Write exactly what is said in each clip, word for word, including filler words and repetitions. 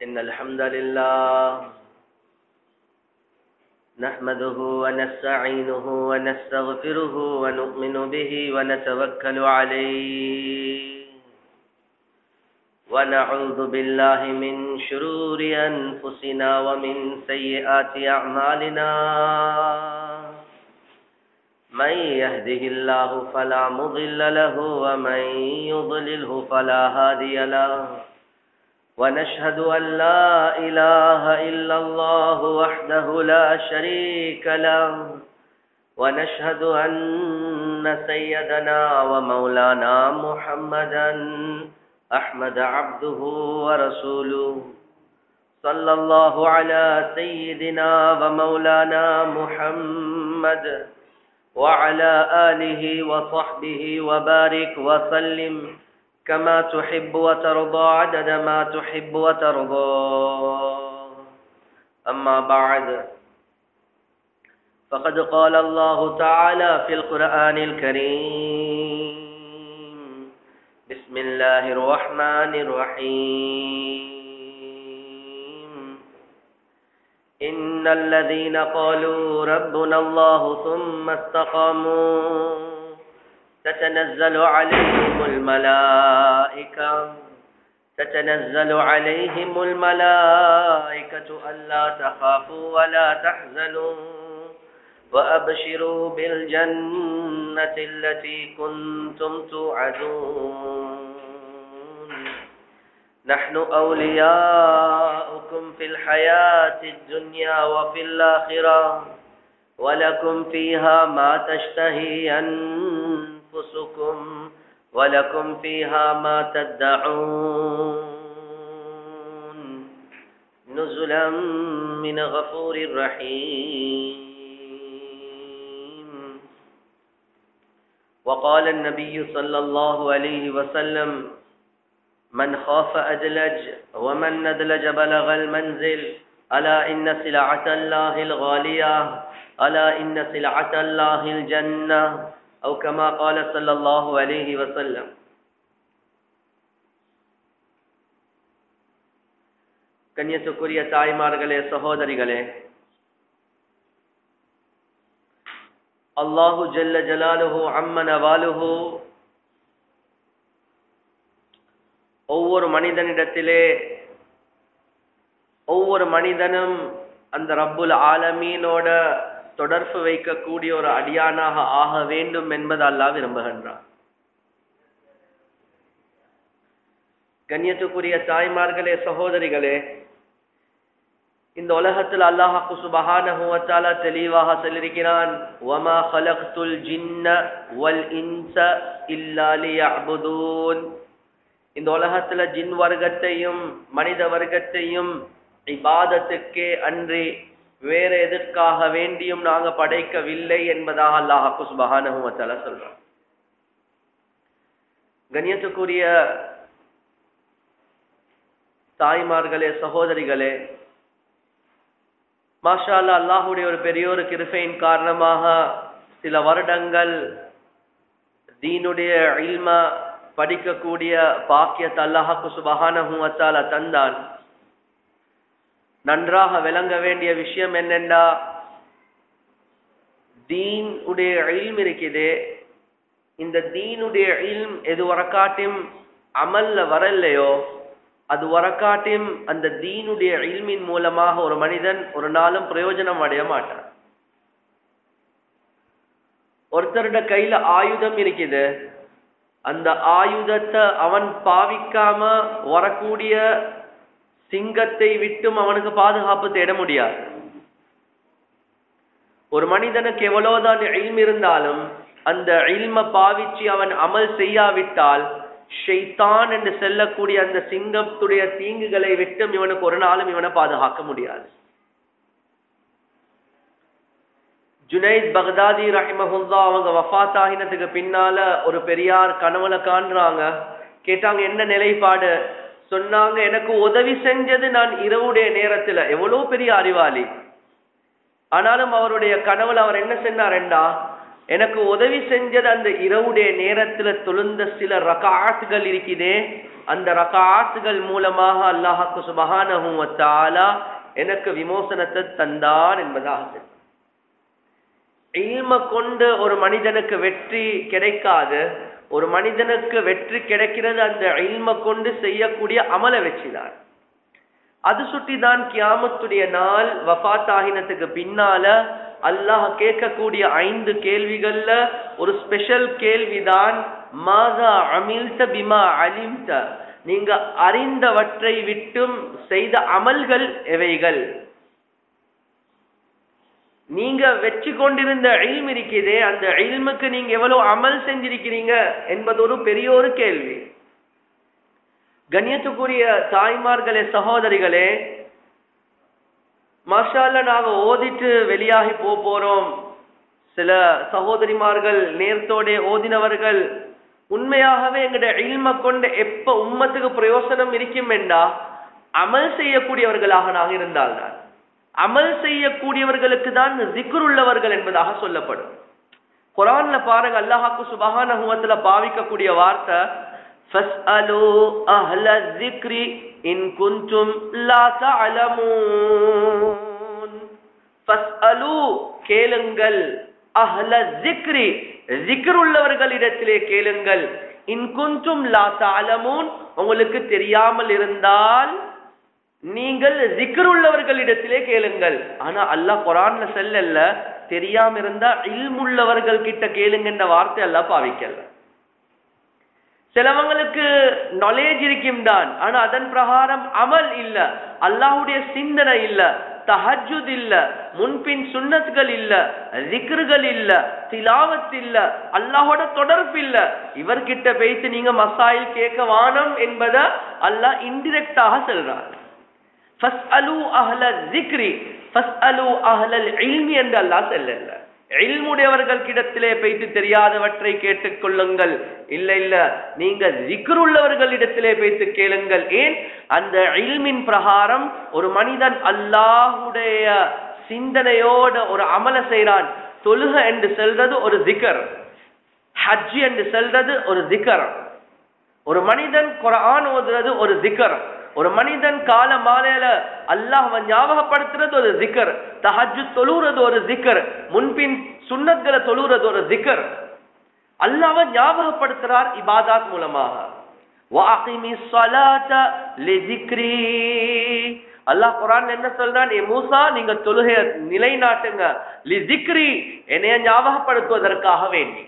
إن الحمد لله نحمده ونستعينه ونستغفره ونؤمن به ونتوكل عليه ونعوذ بالله من شرور أنفسنا ومن سيئات أعمالنا من يهده الله فلا مضل له ومن يضلله فلا هادي له ونشهد أن لا إله إلا الله وحده لا شريك له ونشهد أن سيدنا ومولانا محمدا أحمد عبده ورسوله صلى الله على سيدنا ومولانا محمد وعلى آله وصحبه وبارك وسلم كما تحب وترضى عدد ما تحب وترضى. أما بعد فقد قال الله تعالى في القرآن الكريم: بسم الله الرحمن الرحيم. إن الذين قالوا ربنا الله ثم استقاموا تتنزل عليهم الملائكة تتنزل عليهم الملائكة ألا تخافوا ولا تحزنوا وأبشروا بالجنة التي كنتم توعدون نحن أولياؤكم في الحياة الدنيا وفي الآخرة ولكم فيها ما تشتهي أنفسكم ولكم فيها ما تدعون نزلا من غفور رحيم. وقال النبي صلى الله عليه وسلم: من خاف أدلج ومن ندلج بلغ المنزل ألا إن سلعة الله الغالية ألا إن سلعة الله الجنة أو كما قال صلى الله عليه وسلم. கண்ணியத்துக்குரிய தாய்மார்களே, சகோதரிகளே, அல்லாஹு ஜல்ல ஜலாலுஹு அம்ம நவாலுஹு ஒவ்வொரு மனிதனிடத்திலே ஒவ்வொரு மனிதனும் அந்த ரப்புல் ஆலமீனோட தொடர்பு வைக்கக்கூடிய ஒரு அடியானாக ஆக வேண்டும் என்பது அல்லாஹ் விரும்புகின்றான். கண்ணியத்துக்குரிய தாய்மார்களே, சகோதரிகளே, இந்த உலகத்தில் அல்லாஹ் சுப்ஹானஹு வ தஆலா தெளிவாக சொல்லியிருக்கிறான்: வமா خلقتுல் ஜின்ன வல் இன்ஸ இல்லா லியஅ்புதூன். இந்த உலகத்துல ஜின் வர்க்கத்தையும் மனித வர்க்கத்தையும் இபாதத்துக்கே அன்றி வேற எதற்காக வேண்டியும் நாங்க படைக்கவில்லை என்பதாக அல்லாஹ் சுப்ஹானஹு வ தஆலா சொல்றான். கண்ணியத்துக்குரிய தாய்மார்களே, சகோதரிகளே, மாஷா அல்லாஹ், அல்லாஹ்வுடைய ஒரு பெரிய ஒரு கிருபையின் காரணமாக சில வருடங்கள் தீனுடைய இல்ம படிக்கக்கூடிய பாக்கியத்தை அல்லாஹ் சுப்ஹானஹு வ தஆலா தந்தான். நன்றாக விளங்க வேண்டிய விஷயம் என்னென்னா, தீன் உடைய இல்ம் இருக்குது. இந்த தீனுடைய இல்ம் எது வரக்காட்டியும் அமல்ல வரலையோ, அது வரக்காட்டியும் அந்த தீனுடைய இல்மின் மூலமாக ஒரு மனிதன் ஒரு நாளும் பிரயோஜனம் அடைய மாட்டான். ஒருத்தருடைய கையில ஆயுதம் இருக்குது, அந்த ஆயுதத்தை அவன் பாவிக்காம வரக்கூடிய சிங்கத்தை விட்டும் அவனுக்கு பாதுகாப்பு தேட முடியாது. ஒரு மனிதனுக்கு எவ்வளவுதான் இல்ம் இருந்தாலும் அந்த இல்ம பாவிச்சு அவன் அமல் செய்யாவிட்டால் ஷைத்தான் என்று செல்லக்கூடிய அந்த சிங்கத்துடைய தீங்குகளை விட்டும் இவனுக்கு ஒரு நாளும் இவனை பாதுகாக்க முடியாது. ஜுனைத் பக்தாதி ரஹிமஹுல்லா அவங்க வஃபாத் ஆகினதுக்கு பின்னால ஒரு பெரியார் கனவுல காண்றாங்க. கேட்டாங்க, என்ன நிலைப்பாடு? சொன்னாங்க, எனக்கு உதவி செஞ்சது நான் இரவுடைய நேரத்துல. எவ்வளவு பெரிய அறிவாளி. ஆனாலும் அவருடைய கனவுல அவர் என்ன சொன்னார்டா, எனக்கு உதவி செஞ்சது அந்த இரவுடைய நேரத்துல தொழுந்த சில ரகாத்துகள் இருக்குதே, அந்த ரகாத்துகள் மூலமாக அல்லாஹ்வுக்கு சுப்ஹானஹு வ தஆலா எனக்கு விமோசனத்தை தந்தான் என்பதாக. இல்ம கொண்டு ஒரு மனிதனுக்கு வெற்றி கிடைக்காது. ஒரு மனிதனுக்கு வெற்றி கிடைக்கிறது அந்த இல்ம கொண்டு செய்யக்கூடிய அமல வெற்றிதான். அது சுட்டிதான் கியாமத்துடைய நாள் வஃபாத் ஆகினத்துக்கு பின்னால அல்லாஹ் கேட்கக்கூடிய ஐந்து கேள்விகள்ல ஒரு ஸ்பெஷல் கேள்விதான் மாதா அமில்த பிமா அலிம்த, நீங்க அறிந்தவற்றை விட்டும் செய்த அமல்கள் எவைகள். நீங்க வெற்றி கொண்டிருந்த இல்ம் இருக்கிறதே, அந்த இல்முக்கு நீங்க எவ்வளவு அமல் செஞ்சிருக்கிறீங்க என்பது ஒரு பெரிய ஒரு கேள்வி. கண்ணியத்துக்குரிய தாய்மார்களே, சகோதரிகளே, மாஷா அல்லாஹ் நாங்க ஓதிட்டு வெளியாகி போறோம். சில சகோதரிமார்கள் நேர்த்தோட ஓதினவர்கள் உண்மையாகவே எங்களுடைய இல்ம கொண்டு எப்ப உம்மத்துக்கு பிரயோசனம் இருக்கும் என்றா அமல் செய்யக்கூடியவர்களாக நாங்க இருந்தால்தான். அமல் செய்யக்கூடியவர்களுக்கு தான் ஜிக்ர் உள்ளவர்கள் என்பதாக சொல்லப்படும். குர்ஆன்ல பாருங்க, அல்லாஹ்வுக்கு சுப்ஹானஹு வ தஆலா பாவிக்கக்கூடிய வார்த்தை ஃபஸ்அலு அஹ்ல ஸிக்ரி இன் குன்தும் லா தஅலமூன். ஃபஸ்அலு கேளுங்கள், அஹ்ல ஸிக்ரி ஜிக்ர் உள்ளவர்களிடத்திலே கேளுங்கள், இன் குன்தும் லா தஅலமூன் உங்களுக்கு தெரியாமல் இருந்தால் நீங்கள் ஜிக்ர் உள்ளவர்களிடத்திலே கேளுங்கள். ஆனா அல்லாஹ் குர்ஆன்ல சொல்லல தெரியாம இருந்தா இல்ம் உள்ளவர்கள் கிட்ட கேளுங்க என்ற வார்த்தை அல்லாஹ் பாவிக்கல. சிலவங்களுக்கு நாலேஜ் இருக்கும் தான், ஆனா அதன் பிரகாரம் அமல் இல்ல, அல்லாஹ்வுடைய சிந்தனை இல்ல, தஹஜ்ஜுத் இல்ல, முன்பின் சுன்னத்கள் இல்ல, ஜிக்ர்கள் இல்ல, திலாவத் இல்ல, அல்லாஹ்வோட தொடர்பு இல்ல. இவர்கிட்ட பேசி நீங்க மசாயில் கேட்க வானம் என்பதை அல்லாஹ் இன்டிரெக்டாக சொல்றார். ஃபஸ்அலு அஹ்ல ஸிக்ரி ஃபஸ்அலு அஹ்லல் இல்மி என்று அல்லாஹ் சொல்லல. இல்முடையவர்கள் கிடத்திலே போய்ட்டு தெரியாதவற்றை கேட்டுக் கொள்ளுங்கள். இல்ல இல்ல, நீங்க ஜிக்ர் உள்ளவர்களிடத்திலே போய்த்து கேளுங்கள். ஏன்? அந்த இல்மின் பிரகாரம் ஒரு மனிதன் அல்லாஹ்வுடைய சிந்தனையோட ஒரு அமல செய்றான். தொழுக என்று சொல்றது ஒரு ஜிக்ர், ஹஜ் என்று சொல்றது ஒரு ஜிக்ர், ஒரு மனிதன் குர்ஆன் ஓதுறது ஒரு ஜிக்ர், ஒரு மனிதன் கால மாலையில அல்லாஹ்வை ஞாபகப்படுத்துறது ஒரு ஜிக்ர், தஹஜ்ஜுத் தொழுறது ஒரு ஜிக்ர், முன்பின் சுன்னத்களை தொழுறது ஒரு ஜிக்ர். அல்லாஹ்வை ஞாபகப்படுத்துறார் இபாதத் மூலமாக. வஅகிமிஸ் ஸலாத லிஸிக்ரி, அல்லாஹ் குர்ஆன்ல என்ன சொல்றான்? ஏ மூசா, நீங்க தொழுகையை நிலைநாட்டுங்க, லிஸிக்ரி என்னைய ஞாபகப்படுத்துவதற்காக வேண்டி.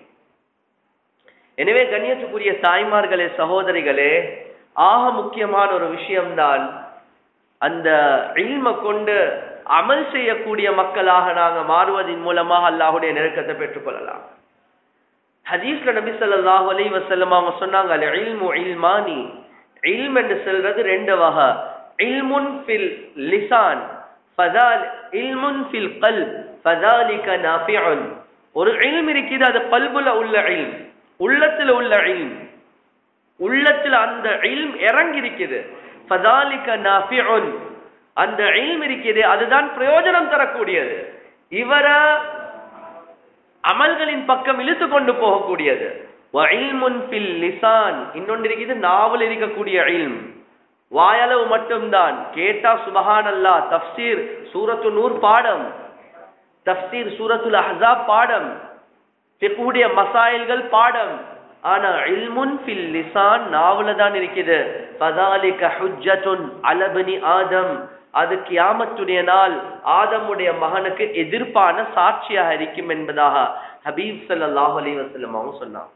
எனவே கண்ணியத்துக்குரிய தாய்மார்களே, சகோதரிகளே, ஆக முக்கியமான ஒரு விஷயம்தான் அந்த இல்ம கொண்டு அமல் செய்யக்கூடிய மக்களாக நாங்க மாறுவதன் மூலமாக அல்லாஹ்வுடைய நெருக்கத்தை பெற்றுக் கொள்ளலாம். ஹதீஸ்ல நபி ஸல்லல்லாஹு அலைஹி வஸல்லம் அவங்க சொன்னாங்க, அல் இல்மு இல்மானி, இல்ம் என்று சொல்றது ரெண்டு வகை. இல்முன் ஃபில் லிசான் ஃபதால் இல்முன் ஃபில் கல்ப் ஃபதாலிக நாஃபிஉன். ஒரு இல்ம் இருக்குது, அது கல்புல உள்ள இல்ம், உள்ளத்துல உள்ள இல்ம், உள்ளத்துல அந்த இல்ம் இறங்கி இருக்குது. ஃபதாலிக நாஃபிஉன், அந்த இல்ம் இருக்குது, அதுதான் பிரயோஜனம் தரக்கூடியது, இவர அமல்களின் பக்கம் இழுத்து கொண்டு போகக்கூடியது. வ இல்முன் ஃபில் லிசான், இன்னொன்று இருக்குது நாவல் இருக்கக்கூடிய இல்ம், வாயளவு மட்டும்தான், கேட்டா சுப்ஹானல்லாஹ், தஃப்சீர் சூரத்து நூர் பாடம், தஃப்சீர் சூரத்துல் அஹ்ஸாப் பாடம், ஃபிக்ஹுடைய மசாயில்கள் பாடம். ஆனா இல்முன் ஃபில் லிசான் நாவல தான் இருக்குது. ஃபதாலிக ஹுஜ்ஜத்துன் அலா பனி ஆதம், அது கியாமத்துடைய நாள் ஆதமுடைய மகனுக்கு எதிர்ப்பான சாட்சியாக இருக்கும் என்பதாக ஹபீப் ஸல்லல்லாஹு அலைஹி வஸல்லம் அவங்க சொன்னாங்க.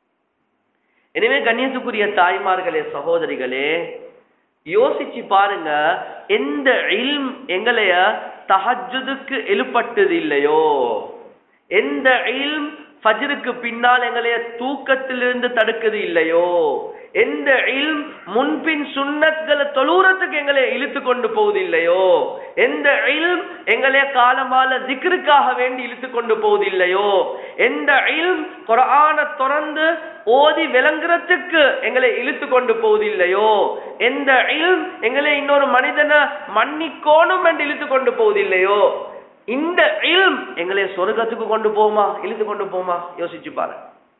எனவே கண்ணியத்துக்குரிய தாய்மார்களே, சகோதரிகளே, யோசிச்சு பாருங்க, எந்த இல்ம் எங்களைய தஹஜ்ஜுதுக்கு எழுப்பட்டது இல்லையோ, எந்த இல்ம் ஃபஜ்ருக்கு பின்னால் எங்களைய தூக்கத்திலிருந்து தடுக்குது இல்லையோ, எந்த இல்ம் முன்பின் சுன்னத்களை தொழுறதுக்கு எங்களை இழுத்து கொண்டு போவது இல்லையோ, எந்த இல்ம் எங்களைய காலமால ஜிக்ருக்காக வேண்டி இழுத்து கொண்டு போவது இல்லையோ, எந்த இல்ம் குர்ஆனை திறந்து ஓதி விளங்குறதுக்கு எங்களை இழுத்து கொண்டு போவது இல்லையோ, எந்த இல்ம் எங்களை இன்னொரு மனிதனை மன்னிக்கோணும் என்று இழுத்து கொண்டு போவது இல்லையோ, இந்த இல்ம் எங்களை சொர்க்கத்துக்கு கொண்டு போமா, இழுத்து கொண்டு போமா? யோசிச்சு பாரு.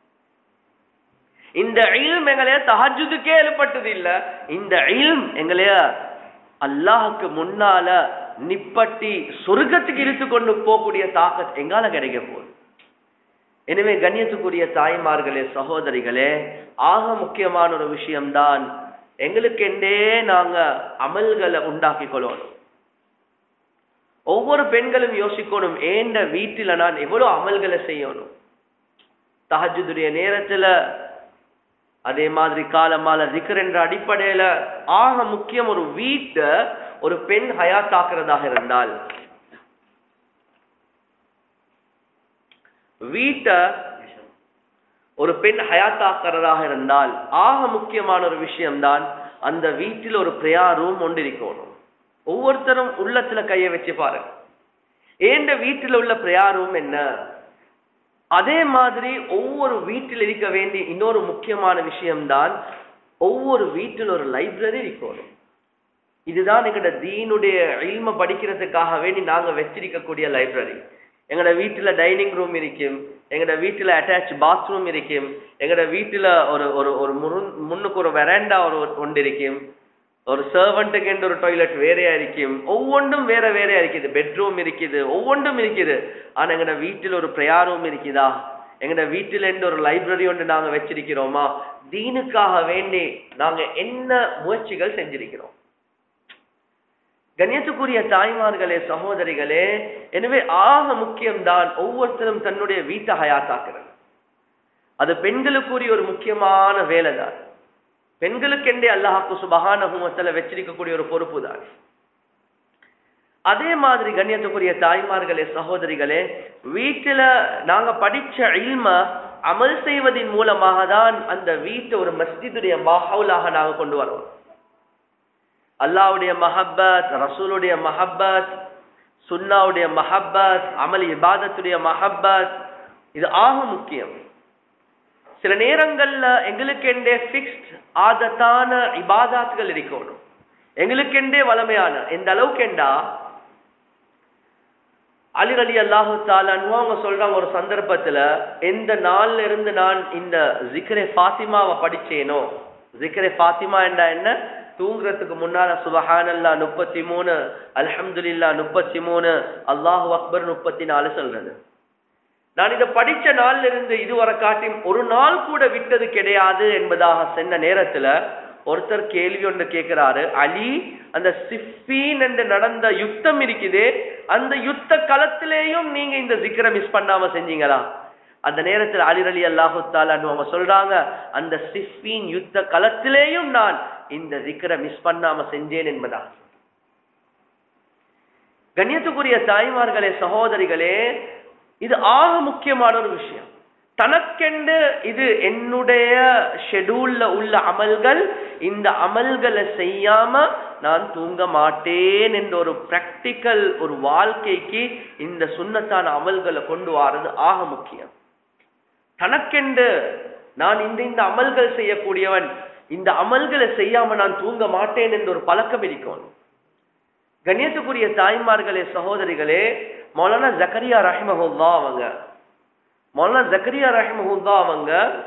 இந்த இல்ம் எங்களைய தஹஜ்ஜுதுக்கே எழுப்பட்டது இல்ல, இந்த இல்ம் எங்களைய அல்லாஹுக்கு முன்னால நிப்பட்டி சொர்க்கத்துக்கு இழுத்து கொண்டு போகக்கூடிய தாக்கத் எங்கால கிடைக்க போகுது. எனவே கண்ணியத்துக்குரிய தாய்மார்களே, சகோதரிகளே, ஆக முக்கியமான ஒரு விஷயம்தான் எங்களுக்கெண்டே நாங்க அமல்களை உண்டாக்கி கொள்ளணும். ஒவ்வொரு பெண்களும் யோசிக்கணும், ஏண்ட வீட்டில நான் எவ்வளவு அமல்களை செய்யணும். தஹஜ்ஜுதுடைய நேரத்துல, அதே மாதிரி காலமால திக்ர் என்ற அடிப்படையில ஆக முக்கியம் ஒரு வீட்டை ஒரு பெண் ஹயாத்தாக்குறதாக இருந்தால், வீட்டை ஒரு பெண் ஹயாத்தாக்குறதாக இருந்தால் ஆக முக்கியமான ஒரு விஷயம்தான் அந்த வீட்டில் ஒரு பிரேயர் ரூம் ஒன்று இருக்கணும். ஒவ்வொருத்தரும் உள்ளத்துல கையை வச்சு பாருங்க, ஏண்ட வீட்டில் உள்ள பிரேயர் ரூம் என்ன? அதே மாதிரி ஒவ்வொரு வீட்டில் இருக்க வேண்டிய இன்னொரு முக்கியமான விஷயம்தான் ஒவ்வொரு வீட்டில் ஒரு லைப்ரரி இருக்கணும். இதுதான் எங்கட தீனுடைய இல்ம படிக்கிறதுக்காக வேண்டி நாங்க வச்சிருக்கக்கூடிய லைப்ரரி. எங்கட வீட்டுல டைனிங் ரூம் இருக்கும், எங்கட வீட்டுல அட்டாச் பாத்ரூம் இருக்கும், எங்கட வீட்டுல ஒரு ஒரு ஒரு முன்னுக்கு ஒரு வெராண்டா ஒரு ஒன்று இருக்கும், ஒரு சர்வெண்ட்டுக்கு என்று ஒரு டாய்லெட் வேறையா இருக்கும், ஒவ்வொன்றும் வேற வேறையா இருக்குது, பெட்ரூம் இருக்குது, ஒவ்வொன்றும் இருக்குது. ஆனா எங்கட வீட்டில் ஒரு பிரேயர் ரூம் இருக்குதா? எங்கட வீட்டில் என்று ஒரு லைப்ரரி ஒன்று நாங்க வச்சிருக்கிறோமா? தீனுக்காக வேண்டி நாங்க என்ன முயற்சிகள் செஞ்சிருக்கிறோம்? கண்ணியத்துக்குரிய தாய்மார்களே, சகோதரிகளே, எனவே ஆக முக்கியம்தான் ஒவ்வொருத்தரும் தன்னுடைய வீட்டை ஹயாத்தாக்குறது. அது பெண்களுக்குரிய ஒரு முக்கியமான வேலை தான். பெண்களுக்கெண்டே அல்லாஹ் சுப்ஹானஹு வ தஆலா வச்சிருக்கக்கூடிய ஒரு பொறுப்பு தான். அதே மாதிரி கண்ணியத்துக்குரிய தாய்மார்களே, சகோதரிகளே, வீட்டுல நாங்க படிச்ச இல்ம அமல் செய்வதன் மூலமாக தான் அந்த வீட்டை ஒரு மஸ்ஜிதுடைய மாஹவுலாக நாங்க கொண்டு வரோம். அல்லாஹ்வுடைய மஹப்பத், ரசூலுடைய மஹப்பத், சுன்னாவுடைய மஹப்பத், அமல் இபாதத்துடைய மஹப்பத், இது ஆக முக்கியம். சில நேரங்கள்ல எங்களுக்கெண்டே ஃபிக்ஸ்ட் ஆதத்தான இபாதாத்துகள் இருக்கணும், எங்களுக்கெண்டே வளமையான. எந்த அளவுக்குண்டா அலி ரலியல்லாஹு தஆலா அன்ஹு அவங்க சொல்றாங்க ஒரு சந்தர்ப்பத்துல, எந்த நாள்ல இருந்து நான் இந்த ஜிக்ரே ஃபாத்திமாவை படிச்சேனோ, ஜிக்ரே ஃபாத்திமா என்றா என்ன? தூங்குறதுக்கு முன்னால சுபஹானல்லாஹ் முப்பத்தி மூணு, அல்ஹம்துலில்லாஹ் முப்பத்தி மூணு, அல்லாஹு அக்பர் முப்பத்தி நாலு சொல்றது. நான் இதை படிச்ச நாள்ல இருந்து இதுவரை காட்டி ஒரு நாள் கூட விட்டது கிடையாது என்பதாக சொன்ன நேரத்துல ஒருத்தர் கேள்வி ஒன்று கேட்கிறாரு, அலி, அந்த சிஃபீன் என்று நடந்த யுத்தம் இருக்குதே, அந்த யுத்த களத்திலேயும் நீங்க இந்த ஜிக்ரை மிஸ் பண்ணாம செஞ்சீங்களா? அந்த நேரத்தில் அலி ரலியல்லாஹு தஆலா அவங்க சொல்றாங்க, அந்த சிஃபீன் யுத்த களத்திலேயும் நான் இந்த ஜிக்ரை மிஸ் பண்ணாம செஞ்சேன் என்பதா. கண்ணியத்துக்குரிய தாய்மார்களே, சகோதரிகளே, இது ஆக முக்கியமான ஒரு விஷயம். தனக்கென்று இது என்னுடைய ஷெட்யூல்ல உள்ள அமல்கள், இந்த அமல்களை செய்யாம நான் தூங்க மாட்டேன் என்ற ஒரு பிராக்டிக்கல் ஒரு வாழ்க்கைக்கு இந்த சுன்னத்தான அமல்களை கொண்டு வரது ஆக முக்கியம். தனக்கென்று நான் இந்த இந்த அமல்கள் செய்யக்கூடியவன், இந்த அமல்களை செய்யாம நான் தூங்க மாட்டேன் என்ற ஒரு பழக்கம் இருக்கணும். கண்ணியத்துக்குரிய தாய்மார்களே, சகோதரிகளே, மௌலானா ஜக்கரியா ரஹிமஹுல்லாஹ் அவங்க மௌலானா ஜக்கரியா ரஹிமஹுல்லாஹ் அவங்க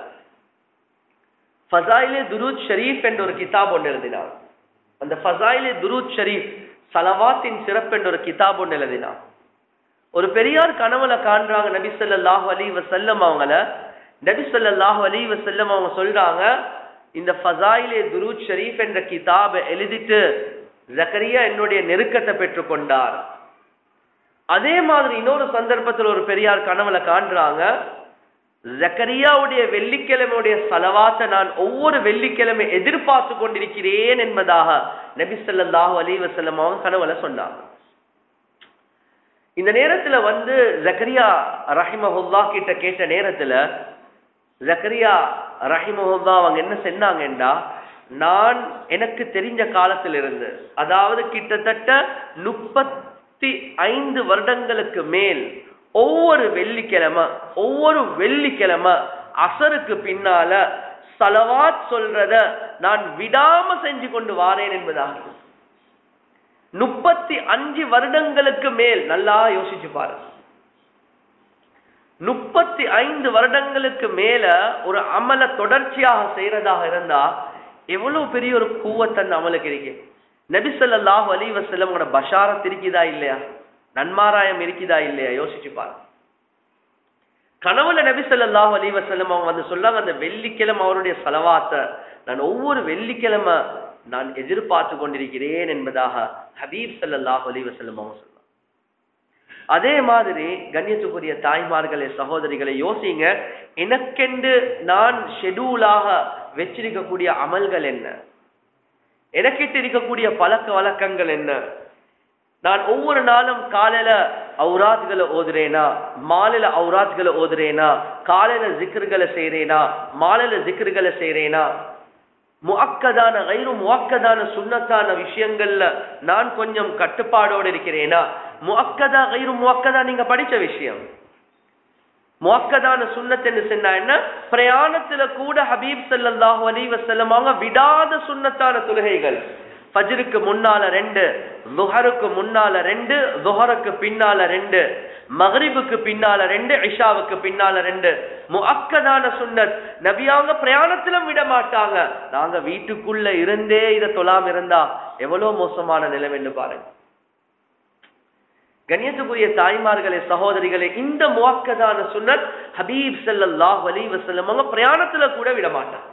ஃபஸாயிலே துரூத் ஷரீஃப் என்ற ஒரு கிதாப் ஒன்று எழுதினார். அந்த ஃபஸாயிலே துரூத் ஷரீஃப், ஸலவாத்தின் சிறப்பு என்ற ஒரு கிதாப் ஒன்று எழுதினார். ஒரு பெரியார் கனவுல காண்றாங்க நபி ஸல்லல்லாஹு அலைஹி வஸல்லம் அவங்கள. நபி ஸல்லல்லாஹு அலைஹி வஸல்லம் அவங்க சொல்றாங்க, இந்த ஃபஸாயிலே துரூத் ஷரீஃப் என்ற கிதாபை எழுதிட்டு ஜக்கரியா என்னுடைய நெருக்கத்தை பெற்றுக்கொண்டார். அதே மாதிரி இன்னொரு சந்தர்ப்பத்தில் ஒரு பெரியார் கனவுல காண்றாங்க, ஜக்கரியாவுடைய வெள்ளிக்கிழமையுடைய ஸலவாத்தை நான் ஒவ்வொரு வெள்ளிக்கிழமை எதிர்பார்த்து கொண்டிருக்கிறேன் என்பதாக நபி ஸல்லல்லாஹு அலைஹி வஸல்லம் அவங்க கனவுல சொன்னாங்க. இந்த நேரத்துல வந்து ஜக்கரியா ரஹிமஹுல்லாஹ் கிட்ட கேட்ட நேரத்துல ஜக்கரியா ரஹிமஹுல்லாஹ் அவங்க என்ன சொன்னாங்கன்றா, நான் எனக்கு தெரிஞ்ச காலத்திலிருந்து, அதாவது கிட்டத்தட்ட முப்பத்தி ஐந்து வருடங்களுக்கு மேல் ஒவ்வொரு வெள்ளிக்கிழமை ஒவ்வொரு வெள்ளிக்கிழமை அசருக்கு பின்னால ஸலவாத் சொல்றத நான் விடாம செஞ்சு கொண்டு வாரேன் என்பதாக. முப்பத்தி அஞ்சு வருடங்களுக்கு மேல் நல்லா யோசிச்சு பாரு, முப்பத்தி ஐந்து வருடங்களுக்கு மேல ஒரு அமல தொடர்ச்சியாக செய்யறதாக இருந்தா எவ்வளவு பெரிய ஒரு கூவத் அந்த அமலுக்கு இருக்கு. நபி ஸல்லல்லாஹு அலைஹி வஸல்லம் பஷாரத் இருக்குதா இல்லையா, நன்மாராயம் இருக்குதா இல்லையா யோசிச்சு பாரு. கனவுல நபி ஸல்லல்லாஹு அலைஹி வஸல்லம் அவங்க வந்து சொல்லாங்க, அந்த வெள்ளிக்கிழமை அவருடைய ஸலவாத்தை நான் ஒவ்வொரு வெள்ளிக்கிழமை நான் எதிர்பார்த்து கொண்டிருக்கிறேன் என்பதாக ஹபீப் ஸல்லல்லாஹு அலைஹி வஸல்லம் அவங்க சொன்னாங்க. அதே மாதிரி கண்ணியத்துக்குரிய தாய்மார்களே சகோதரிகளை யோசிங்க, எனக்கென்று நான் ஷெடியூலாக வச்சிருக்கக்கூடிய அமல்கள் என்ன, எனக்கிட்ட இருக்கக்கூடிய பழக்க வழக்கங்கள் என்ன, நான் ஒவ்வொரு நாளும் காலையில அவுராத்களை ஓதுறேனா, மாலையில அவுராத்களை ஓதுறேனா, காலையில ஜிக்ருகளை செய்யறேனா, மாலையில ஜிக்ருகளை செய்யறேனா, முஅக்கதான கைரு முஅக்கதான சுன்னத்தான விஷயங்கள்ல நான் கொஞ்சம் கட்டுப்பாடோடு இருக்கிறேனா. முஅக்கதா கைரு முஅக்கதா நீங்க படிச்ச விஷயம். முஅக்கதான சுன்னத் என்று சொன்னா என்ன, பிரயாணத்துல கூட ஹபீப் ஸல்லல்லாஹு அலைஹி வஸல்லம் அவங்க விடாத சுன்னத்தான தொழுகைகள். ஃபஜ்ருக்கு முன்னால ரெண்டு, லுஹருக்கு முன்னால ரெண்டு, லுஹருக்கு பின்னால ரெண்டு, மக்ரிபுக்கு பின்னால ரெண்டு, இஷாவுக்கு பின்னால ரெண்டு. முஅக்கதான சுன்னத் நபியாங்க பிரயாணத்திலும் விட மாட்டாங்க. நாங்க வீட்டுக்குள்ள இருந்தே இதை தொழாம இருந்தா எவ்வளவு மோசமான நிலைமைன்னு பாருங்க. கண்ணியத்துக்குரிய தாய்மார்களே சகோதரிகளே, இந்த முஅக்கதான சுன்னத் ஹபீப் ஸல்லல்லாஹு அலைஹி வஸல்லம் அவங்க பிரயாணத்துல கூட விட மாட்டாங்க.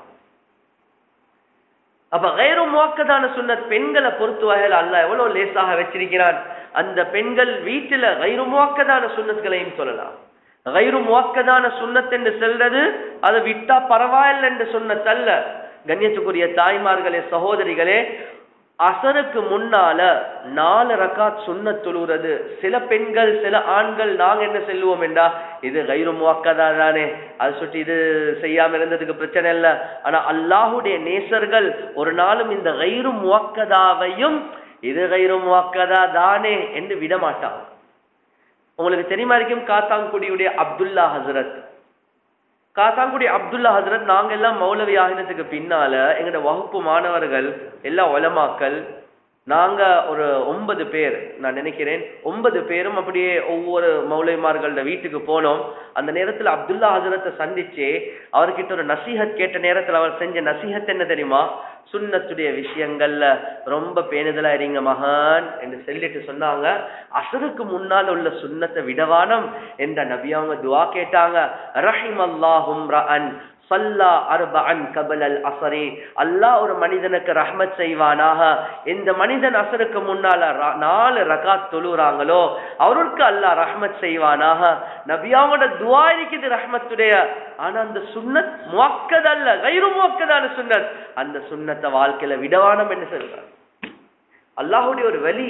அப்ப கைரு முஅக்கதான சுன்னத் பெண்களை பொறுத்த வகையில் அல்லாஹ் எவ்வளவு லேசாக வச்சிருக்கிறான். அந்த பெண்கள் வீட்டில கைரு முஅக்கதான சுன்னத்களையும் சொல்லலாம். கைரு முஅக்கதான சுன்னத் என்று சொல்றது அதை விட்டா பரவாயில்லை என்று சொன்னதல்ல. கண்ணியத்துக்குரிய தாய்மார்களே சகோதரிகளே, அசருக்கு முன்னால நாலு ரக்காத் சுன்னத் தொழுகிறது. சில பெண்கள் சில ஆண்கள் நாங்க என்ன செல்லுவோம் என்றா, இது கைரு முஅக்கதா தானே, அது சுட்டி இது செய்யாம இருந்ததுக்கு பிரச்சனை இல்லை. ஆனா அல்லாஹுடைய நேசர்கள் ஒரு நாளும் இந்த கைரு முஅக்கதாவையும் இது கைரு முஅக்கதா தானே என்று விட மாட்டாங்க. உங்களுக்கு தெரியுமா இருக்கும், காத்தாங்குடியுடைய அப்துல்லா ஹசரத், காத்தாங்குடி அப்துல்லா ஹசரத், நாங்க எல்லாம் மௌலவி ஆகினத்துக்கு பின்னால எங்களோட வகுப்பு மாணவர்கள் எல்லா உலமாக்கள், நாங்க ஒரு ஒன்பது பேர் நான் நினைக்கிறேன், ஒன்பது பேரும் அப்படியே ஒவ்வொரு மௌலவிமார்களோட வீட்டுக்கு போனோம். அந்த நேரத்துல அப்துல்லா ஹசரத்தை சந்திச்சு அவர்கிட்ட ஒரு நசீஹத் கேட்ட நேரத்துல அவர் செஞ்ச நசீஹத் என்ன தெரியுமா, சுன்னத்துடைய விஷயங்கள்ல ரொம்ப பேணுதலா இருங்க மகான் என்று சொல்லிட்டு சொன்னாங்க. அசருக்கு முன்னால் உள்ள சுன்னத்தை விடவானம் என்ற நபி அவங்க துஆ கேட்டாங்க. ரஹிமல்லாஹும் ரஅன் ஸல்லா அர்பஅன் கபலல் அஸ்ரி, அல்லாஹ் ஒரு மனிதனுக்கு ரஹ்மத் செய்வானாக, இந்த மனிதன் அசருக்கு முன்னால நாலு ரகாத் தொழுறாங்களோ அவருக்கு அல்லாஹ் ரஹ்மத் செய்வானாக. நபியாவோட துஆ இருக்குது ரஹ்மத்துடைய. ஆனா அந்த சுன்னத் முஅக்கத் அல்ல, கைரு முஅக்கதான சுன்னத். அந்த சுன்னத்தை வாழ்க்கையில விடவானம் என்று சொல்றார். அல்லாஹ்வுடைய ஒரு வலி.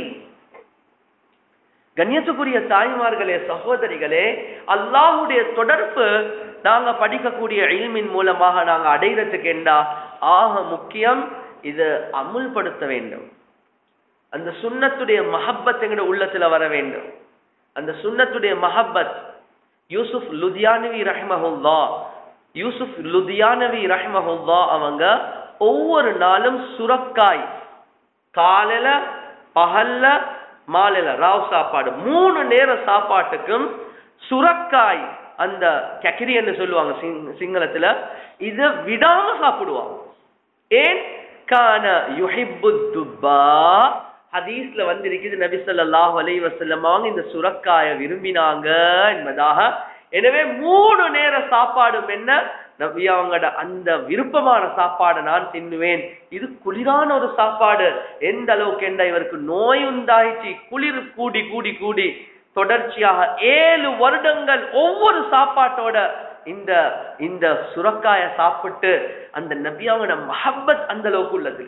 கண்ணியத்துக்குரிய தாய்மார்களே சகோதரிகளே, அல்லாஹ்வுடைய தொடர்பு நாங்க படிக்கக்கூடிய இல்மின் மூலமாக நாங்க அடைகிறதுக்கு என்றா ஆக முக்கியம் இது அமுல்படுத்த வேண்டும். அந்த சுன்னத்துடைய மஹப்பத் எங்கட உள்ளத்துல வர வேண்டும். அந்த சுன்னத்துடைய மஹப்பத் யூசுப் லுதியானவி ரஹ்மஹுல்லா யூசுப் லுதியானவி ரஹ்மஹுல்லா அவங்க ஒவ்வொரு நாளும் சுரக்காய், காலையில பகல்ல மாலையில ராவ் சாப்பாடு, மூணு நேர சாப்பாட்டுக்கும் சுரக்காய், அந்த கக்கிரி என்று சொல்லுவாங்க சிங்களத்துல, இத விடாம சாப்பிடுவாங்க. ஏன்? கான யுஹிப்பு துப்பா, ஹதீஸ்ல வந்திருக்குது நபி ஸல்லல்லாஹு அலைஹி வஸல்லம் அவங்க இந்த சுரக்காய விரும்பினாங்க என்பதாக. எனவே மூணு நேர சாப்பாடும் என்ன, நபி அவங்களோட அந்த விருப்பமான சாப்பாடை நான் தின்னுவேன். இது குளிரான ஒரு சாப்பாடு. எந்த அளவுக்கு என்ற இவருக்கு நோய் உண்டாயிச்சு, குளிர் கூடி கூடி கூடி தொடர்ச்சியாக ஏழு வருடங்கள் ஒவ்வொரு சாப்பாட்டோட இந்த இந்த சுரக்காய சாப்பிட்டு அந்த நபியாவோட மஹப்பத் அந்த அளவுக்கு உள்ளது.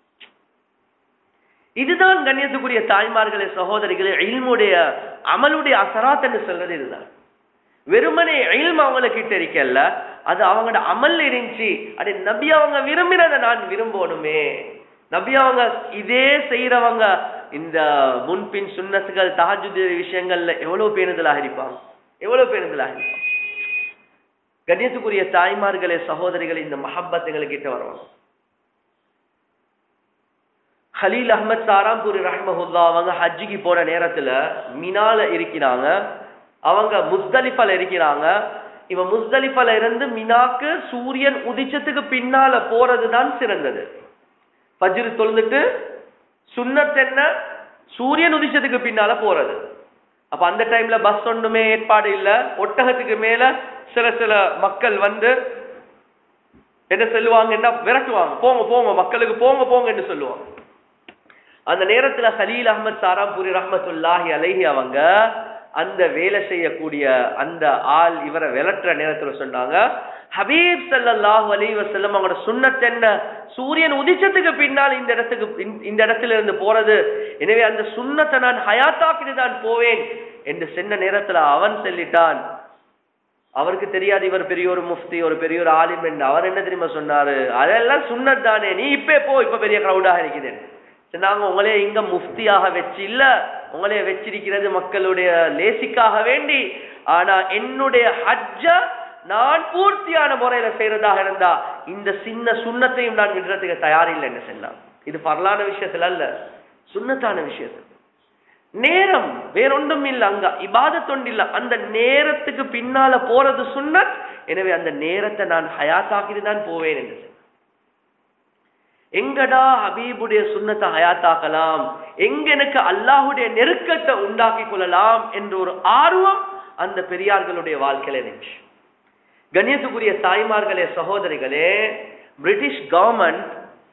இதுதான் கண்ணியத்துக்குரிய தாய்மார்களே சகோதரிகளே, இல்முடைய அமலுடைய அசராத் என்று சொல்றது இதுதான். வெறுமனே இல்ம் அவங்கள கிட்ட இருக்கல, அது அவங்களோட அமல் இருந்துச்சு. அது நபி அவங்க விரும்பினதை நான் விரும்பணுமே. நபி அவங்க இதே செய்யறவங்க இந்த முன்பின் சுன்னத்துகள் தஹஜ்ஜுத் விஷயங்கள்ல எவ்வளவு பேணுதலாக இருப்பாங்க, எவ்வளவு பேணுதலாக இருப்பாங்க. கண்ணியத்துக்குரிய தாய்மார்களே சகோதரிகளை, இந்த மஹப்பத் எங்களுக்கு கிட்ட வருவாங்க. ஹலீல் அஹ்மத் சாராம்பூரி ரஹ்மஹுல்லா அவங்க ஹஜ்ஜிக்கு போற நேரத்துல மினால இருக்கிறாங்க, அவங்க முஸ்தலிஃபால இருக்கிறாங்க. இவன் முஸ்தலிஃபால இருந்து மினாக்கு சூரியன் உதிச்சத்துக்கு பின்னால போறதுதான் சிறந்தது. ஃபஜ்ர் தொழுந்துட்டு சுன்னத் என்ன, சூரியன் உதிச்சதுக்கு பின்னால போறது. அப்ப அந்த டைம்ல பஸ் ஒண்ணுமே ஏற்பாடு இல்ல. ஒட்டகத்துக்கு மேல சில சில மக்கள் வந்து என்ன சொல்லுவாங்கன்னா விரட்டுவாங்க, போங்க போங்க மக்களுக்கு போங்க போங்க என்று சொல்லுவாங்க. அந்த நேரத்துல ஹலீல் அஹ்மத் சாராம்பூரி ரஹ்மத்துல்லாஹி அலைஹி அவங்க அந்த வேலை செய்யக்கூடிய அந்த ஆள் இவரை விரட்டுற நேரத்துல சொன்னாங்க, ஹபீப் ஸல்லல்லாஹு அலைஹி வஸல்லம் அவங்களோட சுன்னத் என்ன, சூரியன் உதிச்சத்துக்கு பின்னால் இந்த இடத்துக்கு இந்த இடத்துல இருந்து போறது, எனவே அந்த சுன்னத்தை நான் ஹயாத்தாக்கிட்டு தான் போவேன் என்று சொன்ன நேரத்துல அவன் சொல்லிட்டான், அவருக்கு தெரியாது இவர் பெரிய ஒரு முஃப்தி ஒரு பெரிய ஒரு ஆலிம் என்று. அவர் என்ன தெரியுமா சொன்னாரு, அதெல்லாம் சுன்னத் தானே, நீ இப்பே போ, இப்ப பெரிய கிரௌடாக இருக்குது. நாங்க உங்களே இங்க முஃப்தியாக வச்சு இல்ல, உங்களே வச்சிருக்கிறது மக்களுடைய லேசிக்காக வேண்டி. ஆனா என்னுடைய ஹஜ்ஜ நான் பூர்த்தியான முறையில செய்யறதாக இருந்தா இந்த சின்ன சுன்னத்தையும் நான் விடுறதுக்கு தயாரில்லை என்ன சொன்னான். இது பரலான விஷயத்துல அல்ல, சுன்னத்தான விஷயத்துல. நேரம் வேறொன்றும் இல்லை, அங்க இபாதத்தொண்டு இல்ல, அந்த நேரத்துக்கு பின்னால போறது சுன்னத். எனவே அந்த நேரத்தை நான் ஹயாத்தாக்கிட்டு தான் போவேன் என்று. எங்கடா ஹபீபுடைய சுன்னத்தை ஹயாத்தாக்கலாம், எங்க எனக்கு அல்லாஹுடைய நெருக்கத்தை உண்டாக்கி கொள்ளலாம் என்ற ஒரு ஆர்வம் அந்த பெரியார்களுடைய வாழ்க்கையில இருந்துச்சு. கண்ணியத்துக்குரிய தாய்மார்களே சகோதரிகளே, பிரிட்டிஷ் கவர்மெண்ட்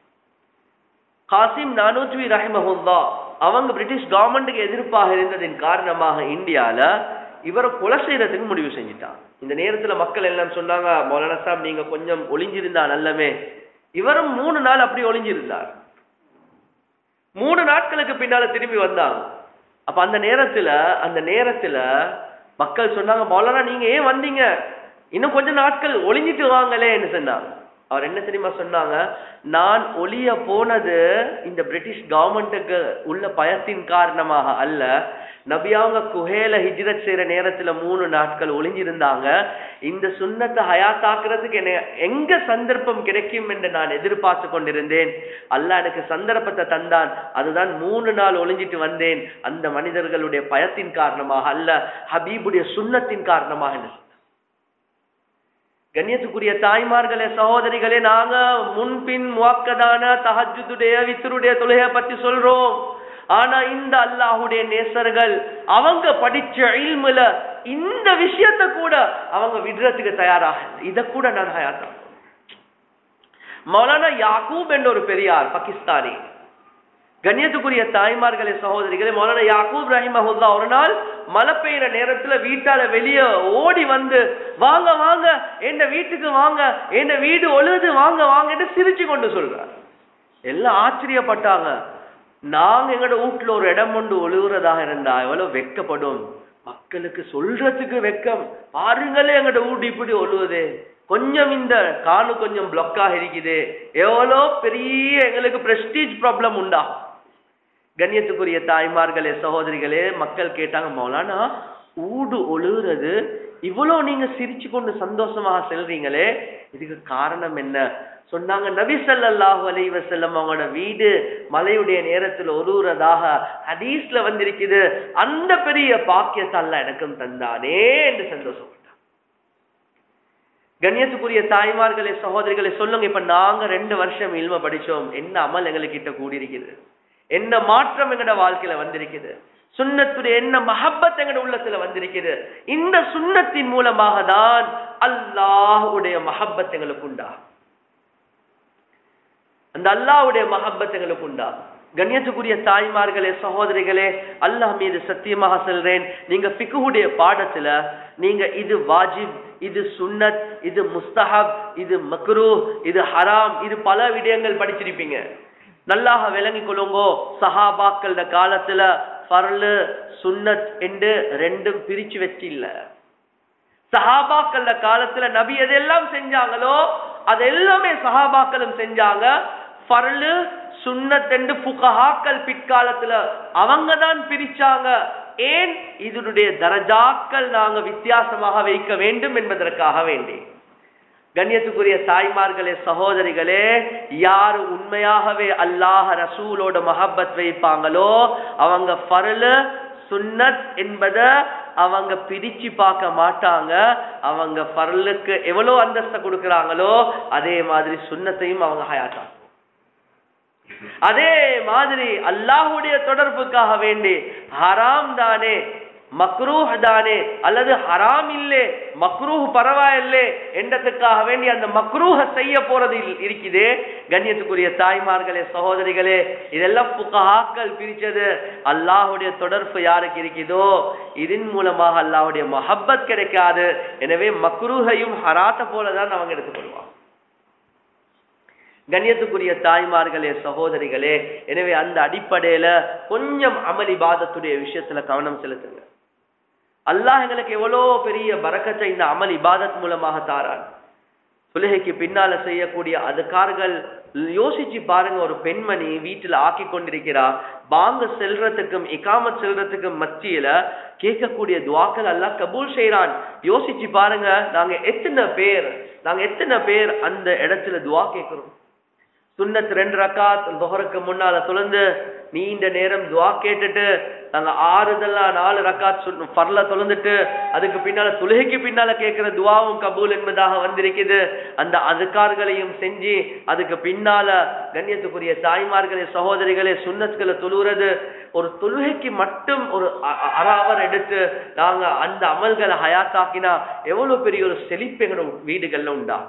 காசிம் நானூத்வி ரஹிமஹுல்லா அவங்க பிரிட்டிஷ் கவர்மெண்ட்டுக்கு எதிர்ப்பாக இருந்ததின் காரணமாக இந்தியால இவரை கொலை செய்யறதுக்கு முடிவு செஞ்சுட்டான். இந்த நேரத்துல மக்கள் எல்லாம் சொன்னாங்க, மௌலானா சாப் நீங்க கொஞ்சம் ஒளிஞ்சிருந்தா நல்லமே. இவரும் மூணு நாள் அப்படி ஒளிஞ்சிருந்தார். மூணு நாட்களுக்கு பின்னால திரும்பி வந்தாங்க. அப்ப அந்த நேரத்துல அந்த நேரத்துல மக்கள் சொன்னாங்க, மௌலானா நீங்க ஏன் வந்தீங்க, இன்னும் கொஞ்ச நாட்கள் ஒளிஞ்சிட்டு வாங்களே என்று சொன்னாங்க. அவர் என்ன தெரியுமா சொன்னாங்க, நான் ஒளிய போனது இந்த பிரிட்டிஷ் கவர்மெண்ட்டுக்கு உள்ள பயத்தின் காரணமாக அல்ல. நபியாங்க குஹேல ஹிஜ்ரத் செய்யற நேரத்துல மூணு நாட்கள் ஒளிஞ்சிருந்தாங்க. இந்த சுன்னத்தை ஹயாத்தாக்குறதுக்கு என்ன எங்க சந்தர்ப்பம் கிடைக்கும் என்று நான் எதிர்பார்த்து கொண்டிருந்தேன். அல்லாஹ் எனக்கு சந்தர்ப்பத்தை தந்தான், அதுதான் மூணு நாள் ஒளிஞ்சிட்டு வந்தேன். அந்த மனிதர்களுடைய பயத்தின் காரணமாக அல்ல, ஹபீபுடைய சுன்னத்தின் காரணமாக. கண்ணியத்துக்குரிய தாய்மார்களே சகோதரிகளே, நாங்க முன்பின் முவக்கதான தஹஜ்ஜுடைய வித்ருடைய தொழுகையை பத்தி சொல்றோம். ஆனா இந்த அல்லாஹுடைய நேசர்கள் அவங்க படிச்ச இல்முல இந்த விஷயத்தை கூட அவங்க விடுறதுக்கு தயாராக, இத கூட நான் ஹயாத்தா. மௌலானா யாக்கூப் என்ற ஒரு பெரியார் பாகிஸ்தானி. கண்ணியத்துக்குரிய தாய்மார்களே சகோதரிகளே, மௌலானா யாக்கூப் ரஹிமஹுல்லா ஒரு நாள் மழை பெய்யுற நேரத்துல வீட்டால வெளியே ஓடி வந்து, வாங்க வாங்க என் வீட்டுக்கு வாங்க, என் வீடு ஒழுது, வாங்க வாங்க சிரிச்சு கொண்டு சொல்றார். எல்லாம் ஆச்சரியப்பட்டாங்க. நாங்க எங்கட வீட்டுல ஒரு இடம் கொண்டு ஒழுகுறதாக இருந்தா எவ்வளவு வெக்கப்படும், மக்களுக்கு சொல்றதுக்கு வெக்கம். பாருங்களே எங்கட வீடு இப்படி ஒழுகுது, கொஞ்சம் இந்த காணு கொஞ்சம் பிளாக்காக இருக்குது, எவ்வளோ பெரிய எங்களுக்கு பிரஸ்டீஜ் ப்ராப்ளம் உண்டா. கண்ணியத்துக்குரிய தாய்மார்களே சகோதரிகளே, மக்கள் கேட்டாங்க, மௌலானா ஊடு ஒழுகிறது இவ்வளவு நீங்க சிரிச்சு கொண்டு சந்தோஷமாக செல்றீங்களே, இதுக்கு காரணம் என்ன சொன்னாங்க. நபி ஸல்லல்லாஹு அலைஹி வஸல்லம் அவங்களோட வீடு மலையுடைய நேரத்தில் ஒழுகிறதாக ஹதீஸ்ல வந்திருக்குது, அந்த பெரிய பாக்கியத்தை அல்லாஹ் எனக்கும் தந்தானே என்று சந்தோஷப்பட்டாங்க. கண்ணியத்துக்குரிய தாய்மார்களே சகோதரிகளே, சொல்லுங்க, இப்ப நாங்க ரெண்டு வருஷம் இல்ம படிச்சோம், என்ன அமல் எங்களுக்கு கூடியிருக்குது, என்ன மாற்றம் எங்கட வாழ்க்கையில வந்திருக்குது, சுன்னத்துடைய என்ன மஹப்பத் எங்கட உள்ளத்துல வந்திருக்குது. இந்த சுன்னத்தின் மூலமாக தான் அல்லாஹ்வுடைய மஹப்பத் எங்களுக்கு உண்டா, அந்த அல்லாஹ்வுடைய மஹப்பத் எங்களுக்கு உண்டா. கண்ணியத்துக்குரிய தாய்மார்களே சகோதரிகளே, அல்லாஹ் மீது சத்தியமாக சொல்றேன், நீங்க ஃபிக்ஹுடைய பாடத்துல நீங்க இது வாஜிப், இது சுன்னத், இது முஸ்தஹப், இது மக்ரூஹ், இது ஹராம், இது பல விடயங்கள் படிச்சிருப்பீங்க. நல்லாக விளங்கி கொள்ளுங்கோ. சஹாபாக்கள் காலத்துல ஃபர்லு சுன்னத் என்று ரெண்டும் பிரிச்சு வச்சு இல்ல. சஹாபாக்கள் காலத்துல நபி எதெல்லாம் செஞ்சாங்களோ அது எல்லாமே சஹாபாக்களும் செஞ்சாங்க. ஃபர்லு சுன்னத் என்று ஃபுகஹாக்கள் பிற்காலத்துல அவங்க தான் பிரிச்சாங்க. ஏன்? இதனுடைய தரஜாக்கள் நாங்க வித்தியாசமாக வைக்க வேண்டும் என்பதற்காக வேண்டி. கண்ணியத்துக்குரிய தாய்மார்களே, சகோதரிகளே, யார் உண்மையாகவே அல்லாஹ் ரசூலோட மஹப்பத் வைப்பாங்களோ அவங்க ஃபர்லு சுன்னத் என்பத அவங்க பிரிச்சு பார்க்க மாட்டாங்க. அவங்க ஃபர்லுக்கு எவ்வளவு அந்தஸ்தை கொடுக்கிறாங்களோ அதே மாதிரி சுன்னத்தையும் அவங்க ஹயாத்தாங்க. அதே மாதிரி அல்லாஹ்வுடைய தொடர்புக்காக வேண்டி ஹராம் தானே மக்ரூஹ் தானே அல்லது ஹராம் இல்லே மக்ரூஹ் பரவாயில்லை என்றதுக்காக வேண்டி அந்த மக்ரூஹ செய்ய போறது இருக்குதே. கண்ணியத்துக்குரிய தாய்மார்களே, சகோதரிகளே, இதெல்லாம் புகஹாக்கள் பிரிச்சது. அல்லாஹ்வுடைய தொடர்பு யாருக்கு இருக்குதோ இதன் மூலமாக அல்லாஹ்வுடைய மஹப்பத் கிடைக்காது. எனவே மக்ரூஹையும் ஹராத்த போலதான் அவங்க எடுத்துக்கொள்வாங்க. கண்ணியத்துக்குரிய தாய்மார்களே, சகோதரிகளே, எனவே அந்த அடிப்படையில கொஞ்சம் அமல் இபாதத்துடைய விஷயத்துல கவனம் செலுத்துங்க. அல்லாஹ் எங்களுக்கு எவ்வளோ பெரிய பரக்கத்தை இந்த அமல் இபாதத் மூலமாக தாரான். சுலஹைக்கு பின்னால செய்யக்கூடிய அதுக்கார்கள் யோசிச்சு பாருங்க. ஒரு பெண்மணி வீட்டுல ஆக்கி கொண்டிருக்கிறா, பாங்க செல்றதுக்கும் இகாமத் செல்றதுக்கும் மத்தியில கேட்கக்கூடிய துவாக்கள் அல்லாஹ் கபூல் செய்யறான். யோசிச்சு பாருங்க, நாங்க எத்தனை பேர் நாங்க எத்தனை பேர் அந்த இடத்துல துவா கேட்கிறோம். சுன்னத் ரெண்டு ரக்காத் துஹருக்கு முன்னால தொழுந்து நீண்ட நேரம் துவா கேட்டுட்டு நாங்க ஆறுதெல்லாம் நாலு ரக்காத் ஃபர்ல தொழுந்துட்டு அதுக்கு பின்னால தொழுகைக்கு பின்னால கேட்கிற துவாவும் கபூல் என்பதாக வந்திருக்குது. அந்த அதுக்கார்களையும் செஞ்சு அதுக்கு பின்னால கண்ணியத்துக்குரிய தாய்மார்களே, சகோதரிகளே, சுன்னத்களை தொழுகிறது ஒரு தொழுகைக்கு மட்டும் ஒரு அறாவர் எடுத்து நாங்க அந்த அமல்களை ஹயாத்தாக்கினா எவ்வளவு பெரிய ஒரு செழிப்பு எங்களோட வீடுகள்ல உண்டா,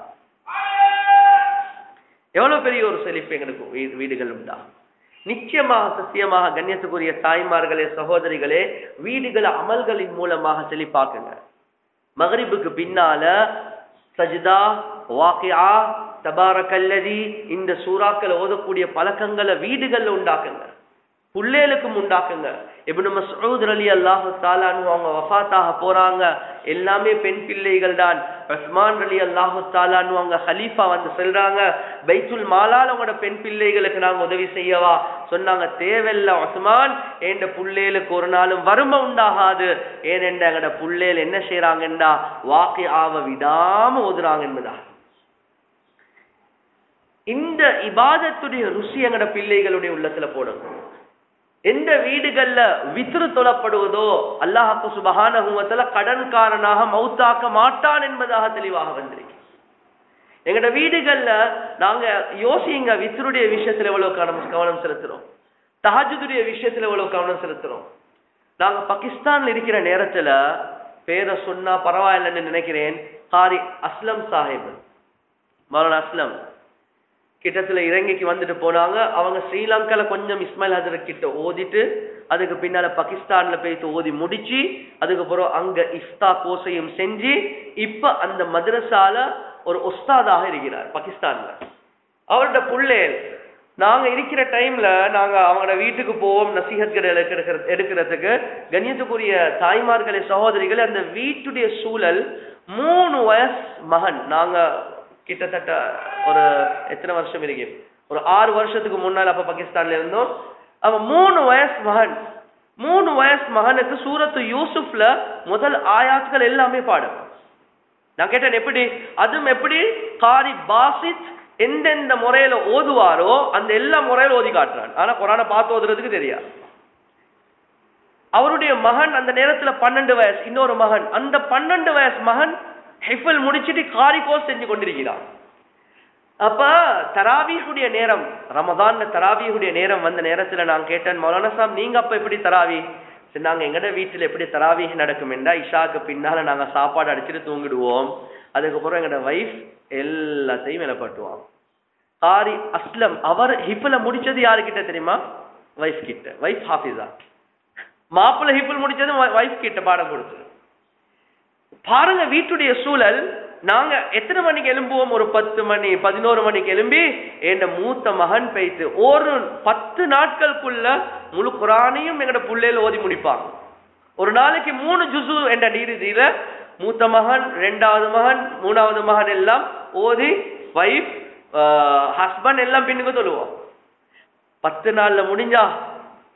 எவ்வளவு பெரிய ஒரு செழிப்பு எங்களுக்கு வீடுகள் உண்டா. நிச்சயமாக சத்தியமாக கண்ணியத்துக்குரிய தாய்மார்களே, சகோதரிகளே, வீடுகளை அமல்களின் மூலமாக செழிப்பாக்குங்க. மக்ரிபுக்கு பின்னால சஜ்தா, வாக்கியா, தபாரக்கல்லதி இந்த சூறாக்களை ஓதக்கூடிய பழக்கங்களை வீடுகள்ல உண்டாக்குங்க, புள்ளேலுக்கும் உண்டாக்குங்க. இப்னு மஸ்ஊத் ரலியல்லாஹு தஆலா அன்ஹு அவங்க வஃபாத்தாக போறாங்க, எல்லாமே பெண் பிள்ளைகள் தான். உஸ்மான் ரலியல்லாஹு தஆலா அன்ஹு அவங்க ஹலீஃபா வந்து சொல்றாங்க, பைத்துல் மாலால உங்களோட பெண் பிள்ளைகளுக்கு நாங்க உதவி செய்யவா? சொன்னாங்க, தேவையில்ல உஸ்மான், என்ற புள்ளேலுக்கு ஒரு நாளும் வறுமை உண்டாகாது. ஏனென்ற எங்கட புள்ளேல் என்ன செய்யறாங்கண்டா வாக்கிஆவ விடாம ஓதுறாங்க என்பதா. இந்த இபாதத்துடைய ருசி எங்கட பிள்ளைகளுடைய உள்ளத்துல போடும். எந்த வீடுகள்ல வித்ரு தொழப்படுவதோ அல்லாஹ் சுப்ஹானஹு வ தஆலா கடன்காரனாக மௌத்தாக்க மாட்டான் என்பதாக தெளிவாக வந்திருக்கு. எங்கட வீடுகள்ல நாங்க யோசிங்க, வித்ருடைய விஷயத்துல எவ்வளவு கவனம் கவனம் செலுத்துறோம், தஹஜ்ஜுடைய விஷயத்துல எவ்வளவு கவனம் செலுத்துறோம். நாங்க பாகிஸ்தான்ல இருக்கிற நேரத்துல பேரை சொன்னா பரவாயில்லைன்னு நினைக்கிறேன், காரி அஸ்லம் சாஹிப், மௌலானா அஸ்லம் கிட்டத்துல இறங்கிக்கு வந்துட்டு போனாங்க. அவங்க ஸ்ரீலங்கால கொஞ்சம் இஸ்மாயில் ஹஜரத் கிட்ட ஓதிட்டு அதுக்கு பின்னால பாகிஸ்தான்ல போயிட்டு ஓதி முடிச்சு அதுக்கப்புறம் அங்க இஃப்தா கோர்ஸையும் செஞ்சு இப்ப அந்த மதரசால ஒரு உஸ்தாதாக இருக்கிறார் பாகிஸ்தான்ல. அவரோட புள்ளே நாங்க இருக்கிற டைம்ல நாங்க அவங்களோட வீட்டுக்கு போவோம் நசீஹத்கள் எடுக்கிறதுக்கு. கண்ணியத்துக்குரிய தாய்மார்களே, சகோதரிகளே, அந்த வீட்டுடைய சூழல் மூணு வயசு மகன், நாங்க கிட்டத்தட்ட ஒரு எத்தனை வருஷம் இருக்கு, ஒரு ஆறு வருஷத்துக்கு முன்னால் அப்ப பாகிஸ்தான்ல இருந்தோம். அவன் மூணு வயசு மகன், மூணு வயசு மகனுக்கு சூரத்து யூசுப்ல முதல் ஆயாத்கள் எல்லாமே பாடும். நான் கேட்டேன் எப்படி, அதுவும் எப்படி காரி பாசித் எந்தெந்த முறையில ஓதுவாரோ அந்த எல்லா முறையில ஓதி காட்டுறான். ஆனா குரானை பார்த்து ஓதுறதுக்கு தெரியாது. அவருடைய மகன் அந்த நேரத்துல பன்னெண்டு வயசு, இன்னொரு மகன், அந்த பன்னெண்டு வயசு மகன் ஹிஃபல் முடிச்சிட்டு காரி கோர்ஸ் செஞ்சு கொண்டிருக்கிறான். அப்ப தராவீஹுடைய நேரம், ரமதான்ல தராவீஹுடைய நேரம் வந்த நேரத்துல நான் கேட்டேன், மௌலானா சாப் நீங்க அப்ப எப்படி தராவி? நாங்க எங்கட வீட்டுல எப்படி தராவீஹ் நடக்கும் என்றா, இஷாக்கு பின்னால நாங்க சாப்பாடு அடிச்சுட்டு தூங்கிடுவோம். அதுக்கப்புறம் எங்கட வைஃப் எல்லாத்தையும் இலப்பட்டுவான். காரி அஸ்லம் அவர் ஹிஃபல முடிச்சது யாருக்கிட்ட தெரியுமா? வைஃப் கிட்ட. வைஃப் ஹாஃபிஸா, மாப்பிள்ள ஹிஃபல் முடிச்சது வைஃப் கிட்ட பாடம் கொடுத்து. பாருங்க வீட்டுடைய சூழல். நாங்க எத்தனை மணிக்கு எழும்புவோம்? ஒரு பத்து மணி பதினோரு மணிக்கு எழும்பி என் மூத்த மகன் பேய்த்து ஒரு பத்து நாட்களுக்குள்ள முழு குரானையும் எங்கட புள்ளையில ஓதி முடிப்பாங்க. ஒரு நாளைக்கு மூணு ஜுசு என்ற நீதியில மூத்த மகன், ரெண்டாவது மகன், மூணாவது மகன் எல்லாம் ஓதி வைஃப் ஹஸ்பண்ட் எல்லாம் பின்னுக்கு சொல்லுவோம். பத்து நாள்ல முடிஞ்சா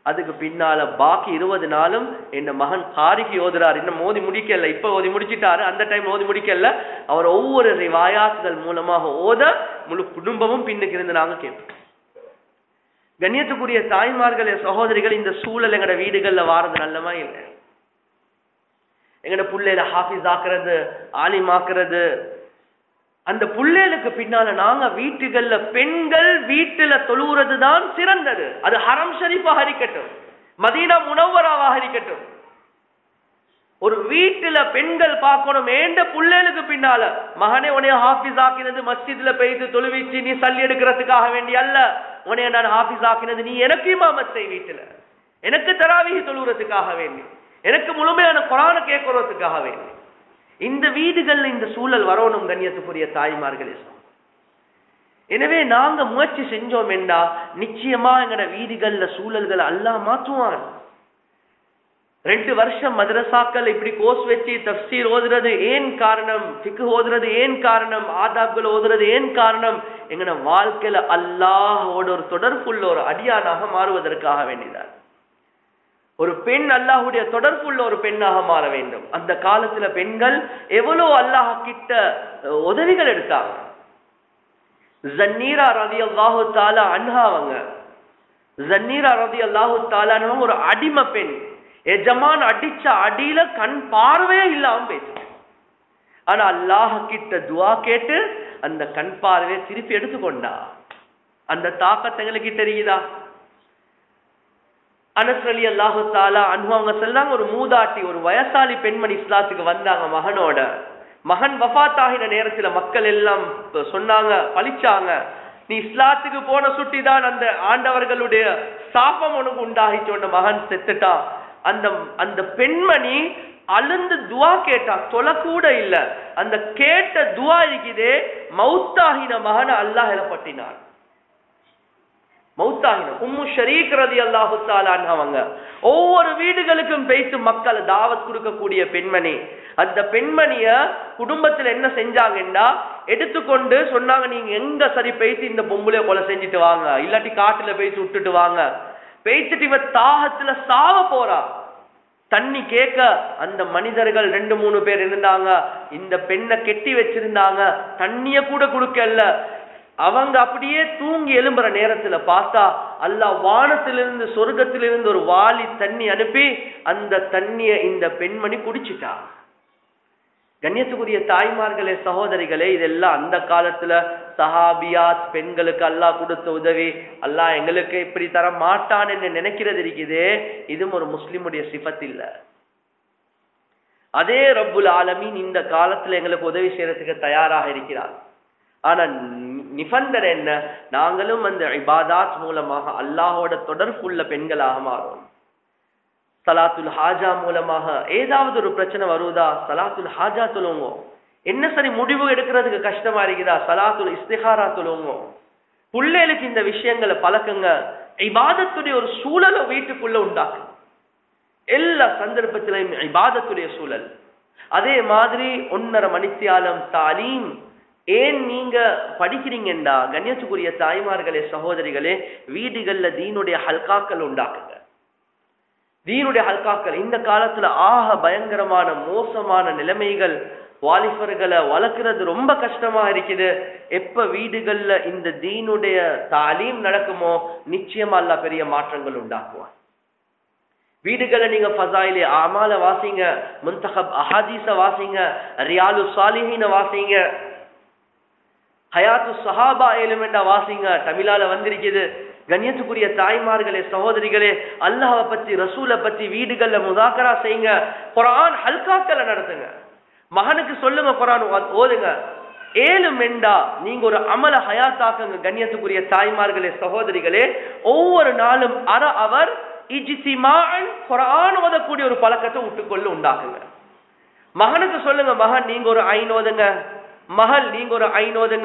அதுக்கு பின்னால பாக்கி இருபது நாளும் என் மகன் காரிக்கு ஓதுறாரு. இன்னும் மோதி முடிக்கல, இப்ப ஓதி முடிச்சிட்டாரு, அந்த டைம் ஓதி முடிக்கல. அவர் ஒவ்வொரு ரிவாயாத்துகள் மூலமாக ஓத முழு குடும்பமும் பின்னுக்கு இருந்து நாங்க கேட்போம். கண்ணியத்துக்குரிய தாய்மார்களே சகோதரிகள், இந்த சூழல் எங்கட வீடுகள்ல வாரது நல்லமா இல்லை. எங்கட புள்ளையில ஹாஃபிஸ் ஆக்குறது, ஆலிமாக்குறது, அந்த புள்ளைகளுக்கு பின்னால நாங்க வீட்டுகள்ல பெண்கள் வீட்டுல தொழுகிறது தான் சிறந்தது. அது ஹரம் ஷரீஃபாக இருக்கட்டும், மதீனா முனவ்வராவாக இருக்கட்டும். ஒரு வீட்டுல பெண்கள் பார்க்கணும். ஏண்ட புள்ளைகளுக்கு பின்னால மகனே உனைய ஹாஃபிஸ் ஆக்கினது மஸ்ஜித்ல பெய்து தொழுவிச்சு நீ சல்லி எடுக்கிறதுக்காக வேண்டி அல்ல. உனைய நான் ஹாஃபிஸ் ஆக்கினது நீ எனக்கு இமாமத் செய், வீட்டுல எனக்கு தராவீஹ் தொழுகிறதுக்காக வேண்டி, எனக்கு முழுமையான குர்ஆனை கேட்கறதுக்காக வேண்டி. இந்த வீடுகள்ல இந்த சூழல் வரணும் கண்ணியத்துக்குரிய தாய்மார்களே. எனவே நாங்க முயற்சி செஞ்சோம் என்றா நிச்சயமா எங்கட வீடுகள்ல சூழல்களை அல்லாஹ் மாற்றுவான். ரெண்டு வருஷம் மதரசாக்கள் இப்படி கோர்ஸ் வச்சு தஃப்சீர் ஓதுறது ஏன் காரணம், ஃபிக்ஹ் ஓதுறது ஏன் காரணம், ஆதாப்கள் ஓதுறது ஏன் காரணம், எங்கட வாழ்க்கையில அல்லாஹ்வோட ஒரு தொடர்புள்ள ஒரு அடியானாக மாறுவதற்காக வேண்டிதான். ஒரு பெண் அல்லாஹ்வுடைய தொடர்புள்ள ஒரு பெண்ணாக மாற வேண்டும். அந்த காலத்துல பெண்கள் எவ்வளவு அல்லாஹ் கிட்ட உதவிகள் எடுத்தாங்க. ஜன்னீரா ரலியல்லாஹு தஆலா அன்ஹா அவங்க, ஜன்னீரா ரலியல்லாஹு தஆலா அன்ஹா ஒரு அடிமை பெண். எஜமான் அடிச்ச அடியில கண் பார்வையே இல்லாம பேசு. ஆனா அல்லாஹ் கிட்ட துஆ கேட்டு அந்த கண் பார்வையை திருப்பி எடுத்துக்கொண்டா. அந்த தாக்கத்தை எங்களுக்கு தெரியுதா? அனஸ் ரலியல்லாஹு தஆலா அன்ஹு அவங்க சொன்னாங்க, ஒரு மூதாட்டி ஒரு வயசாலி பெண்மணி இஸ்லாத்துக்கு வந்தாங்க மகனோட. மகன் வஃபாத் ஆகின நேரத்துல மக்கள் எல்லாம் சொன்னாங்க, பழிச்சாங்க, நீ இஸ்லாத்துக்கு போன சுட்டி தான் அந்த ஆண்டவர்களுடைய சாபம் உனக்கு உண்டாகிச்சோண்ட மகன் செத்துட்டான். அந்த அந்த பெண்மணி அழுந்து துவா கேட்டா, தொலை கூட இல்ல. அந்த கேட்ட துவா இருக்குதே, மௌத்தாகின மகனை அல்லாஹ் எழப்பட்டினார். மௌத்தாகின உம்மு ஷரீக் ரலியல்லாஹு தஆலா அன்ஹா, ஒவ்வொரு வீடுகளுக்கும் பேசி மக்களை தாவத் கொடுக்கக்கூடிய பெண்மணி. அந்த பெண்மணிய குடும்பத்துல என்ன செஞ்சாங்கன்னா எடுத்துக்கொண்டு சொன்னாங்க, நீங்க எங்க சரி பேசி இந்த பொம்பளைய கொலை செஞ்சுட்டு வாங்க, இல்லாட்டி காட்டுல பேசி விட்டுட்டு வாங்க. பேசிட்டு இவ தாகத்துல சாவ போறா. தண்ணி கேட்க அந்த மனிதர்கள் ரெண்டு மூணு பேர் இருந்தாங்க. இந்த பெண்ணை கெட்டி வச்சிருந்தாங்க, தண்ணிய கூட கொடுக்கல. அவங்க அப்படியே தூங்கி எழும்புற நேரத்துல பார்த்தா அல்லாஹ் வானத்திலிருந்து சொர்க்கத்திலிருந்து ஒரு வாளி தண்ணி அனுப்பி அந்த தண்ணிய இந்த பெண்மணி குடிச்சிட்டா. கண்ணியத்துக்குரிய தாய்மார்களே சகோதரிகளே, இதெல்லாம் அந்த காலத்துல சஹாபியாத் பெண்களுக்கு அல்லாஹ் கொடுத்த உதவி. அல்லாஹ் எங்களுக்கு இப்படி தர மாட்டான் என்று நினைக்கிறது இருக்குதே, இதுவும் ஒரு முஸ்லிமுடைய சிஃபத் இல்ல. அதே ரப்புல் ஆலமீன் இந்த காலத்துல எங்களுக்கு உதவி செய்யறதுக்கு தயாராக இருக்கிறார். ஆனா நிபந்தனை என்ன? நாங்களும் அந்த இபாதாத் மூலமாக அல்லாஹோட தொடர்புள்ள பெண்களாக மாறும். சலாத்துல் ஹாஜா மூலமாக ஏதாவது ஒரு பிரச்சனை வருவதா, சலாத்துல் ஹாஜா தொழுங்க. என்ன சரி முடிவு எடுக்கிறதுக்கு கஷ்டமா இருக்குதா, சலாத்துல் இஸ்திகாரா தொழுங்க. பிள்ளைகளுக்கு இந்த விஷயங்களை பழக்குங்க. இபாதத்துடைய ஒரு சூழலை வீட்டுக்குள்ள உண்டாக்கு. எல்லா சந்தர்ப்பத்திலையும் இபாதத்துடைய சூழல். அதே மாதிரி ஒன்னரை மணித்தியாலம் தாலீம். ஏன் நீங்க படிக்கிறீங்கண்டா கண்ணியத்துக்குரிய தாய்மார்களே சகோதரிகளே, வீடுகள்ல தீனுடைய ஹல்காக்கள் உண்டாக்குங்க. தீனுடைய ஹல்காக்கள். இந்த காலத்துல ஆக பயங்கரமான மோசமான நிலைமைகள், வாலிபர்களை வளர்க்கிறது ரொம்ப கஷ்டமா இருக்குது. எப்ப வீடுகள்ல இந்த தீனுடைய தாலீம் நடக்குமோ நிச்சயமா அல்லாஹ் பெரிய மாற்றங்கள் உண்டாக்குவான். வீடுகளை நீங்க ஃபஸாயிலே அமால வாசிங்க, முன்தஹப் அஹாதீஸ வாசிங்க, ரியாலு சாலிஹீன வாசிங்க, ஹயாத்து சஹாபா எலிமெண்டா வாசிங்க. தமிழால வந்திருக்குது. கண்ணியத்துக்குரிய தாய்மார்களே சகோதரிகளே, அல்லாஹ்வை பத்தி ரசூலை பத்தி வீடுகள்ல முதாக்கரா செய்யுங்க. குர்ஆன் ஹல்காக்களை நடத்துங்க. மகனுக்கு சொல்லுங்க, குர்ஆன் ஓதுங்க. ஏழு மெண்டா நீங்க ஒரு அமல ஹயாத்தாக்குங்க. கண்ணியத்துக்குரிய தாய்மார்களே சகோதரிகளே, ஒவ்வொரு நாளும் அற அவர் இஜ்திமாஅன் குர்ஆன் ஓதக்கூடிய ஒரு பழக்கத்தை விட்டுக்கொள்ள உண்டாக்குங்க. மகனுக்கு சொல்லுங்க, மகன் நீங்க ஒரு ஐன் ஓதுங்க, மகள் நீங்க ஒரு ஐன் ஓதுங்க.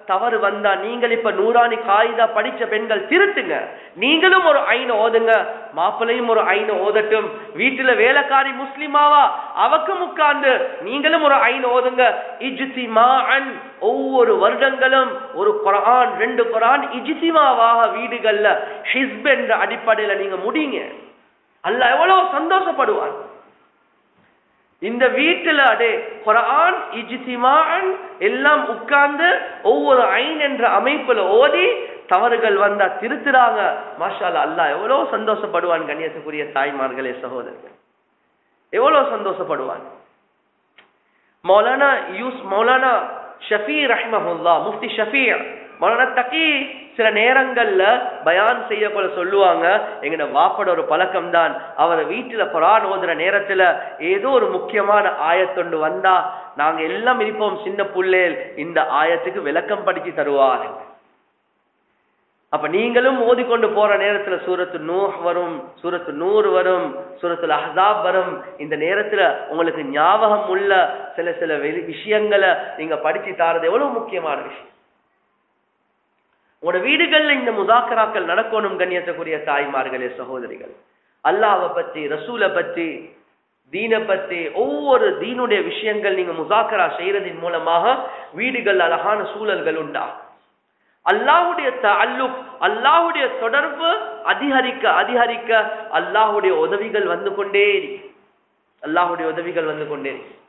தவறு வந்தா நீங்கள் இப்ப நூறானி காயிதா படிச்ச பெண்கள் திருத்துங்க. நீங்களும் ஒரு ஐன ஓதுங்க, மாப்பிள்ளையும் ஒரு ஐன ஓதட்டும். வீட்டுல வேலைக்காரி முஸ்லிமாவா அவக்கும் உட்கார்ந்து நீங்களும் ஒரு ஐன ஓதுங்க. இஜ்திமாஅன் ஒவ்வொரு வருடங்களும் ஒரு குர்ஆன் ரெண்டு குர்ஆன் இஜ்திமாவாக வீடுகள்ல ஹிஸ்ப் என்ற அடிப்படையில நீங்க முடிங்க. அல்லாஹ் எவ்வளவு சந்தோஷப்படுவான். இந்த வீட்டுல அடே குர்ஆன் இஜ்திமாஅன் எல்லாம் உட்கார்ந்து ஒவ்வொரு ஐன் என்ற அமைப்புல ஓதி தவறுகள் வந்தா திருத்துறாங்க. மாஷா அல்லாஹ், அல்லாஹ் எவ்வளவு சந்தோஷப்படுவான். கண்ணியத்துக்குரிய தாய்மார்களே சகோதரர்கள், எவ்வளவு சந்தோஷப்படுவான். மௌலானா யூஸ் மௌலானா ஷஃபி ரஹ்மஹுல்லாஹ், முஃப்தி ஷஃபி மௌலானா தகி சில நேரங்கள்ல பயான் செய்ய போல சொல்லுவாங்க, எங்கட வாப்பட ஒரு பழக்கம் தான், அவரை வீட்டுல குர்ஆன் ஓதுற நேரத்துல ஏதோ ஒரு முக்கியமான ஆயத்தொண்டு வந்தா நாங்க எல்லாம் இருப்போம் சின்ன புள்ளேல், இந்த ஆயத்துக்கு விளக்கம் படிச்சு தருவார். அப்ப நீங்களும் ஓதிக்கொண்டு போற நேரத்துல சூரத்து நூஹ் வரும், சூரத்து நூர் வரும், சூரத்துல் அஹ்ஸாப் வரும். இந்த நேரத்துல உங்களுக்கு ஞாபகம் உள்ள சில சில விஷயங்களை நீங்க படிச்சு தாரது எவ்வளவு முக்கியமான விஷயம். உங்களோட வீடுகள்ல இந்த முசாக்கராக்கள் நடக்கணும். கண்ணியத்துக்குரிய தாய்மார்களே சகோதரிகள், அல்லாஹ்வை பத்தி, ரசூலை பத்தி, தீனை பத்தி ஒவ்வொரு தீனுடைய விஷயங்கள் நீங்க முசாக்கரா செய்யறதின் மூலமாக வீடுகள் அழகான சூழல்கள் உண்டா. அல்லாஹ்வுடைய தஅல்லுக், அல்லாஹ்வுடைய தொடர்பு அதிகரிக்க அதிகரிக்க அல்லாஹ்வுடைய உதவிகள் வந்து கொண்டே அல்லாஹ்வுடைய உதவிகள் வந்து கொண்டே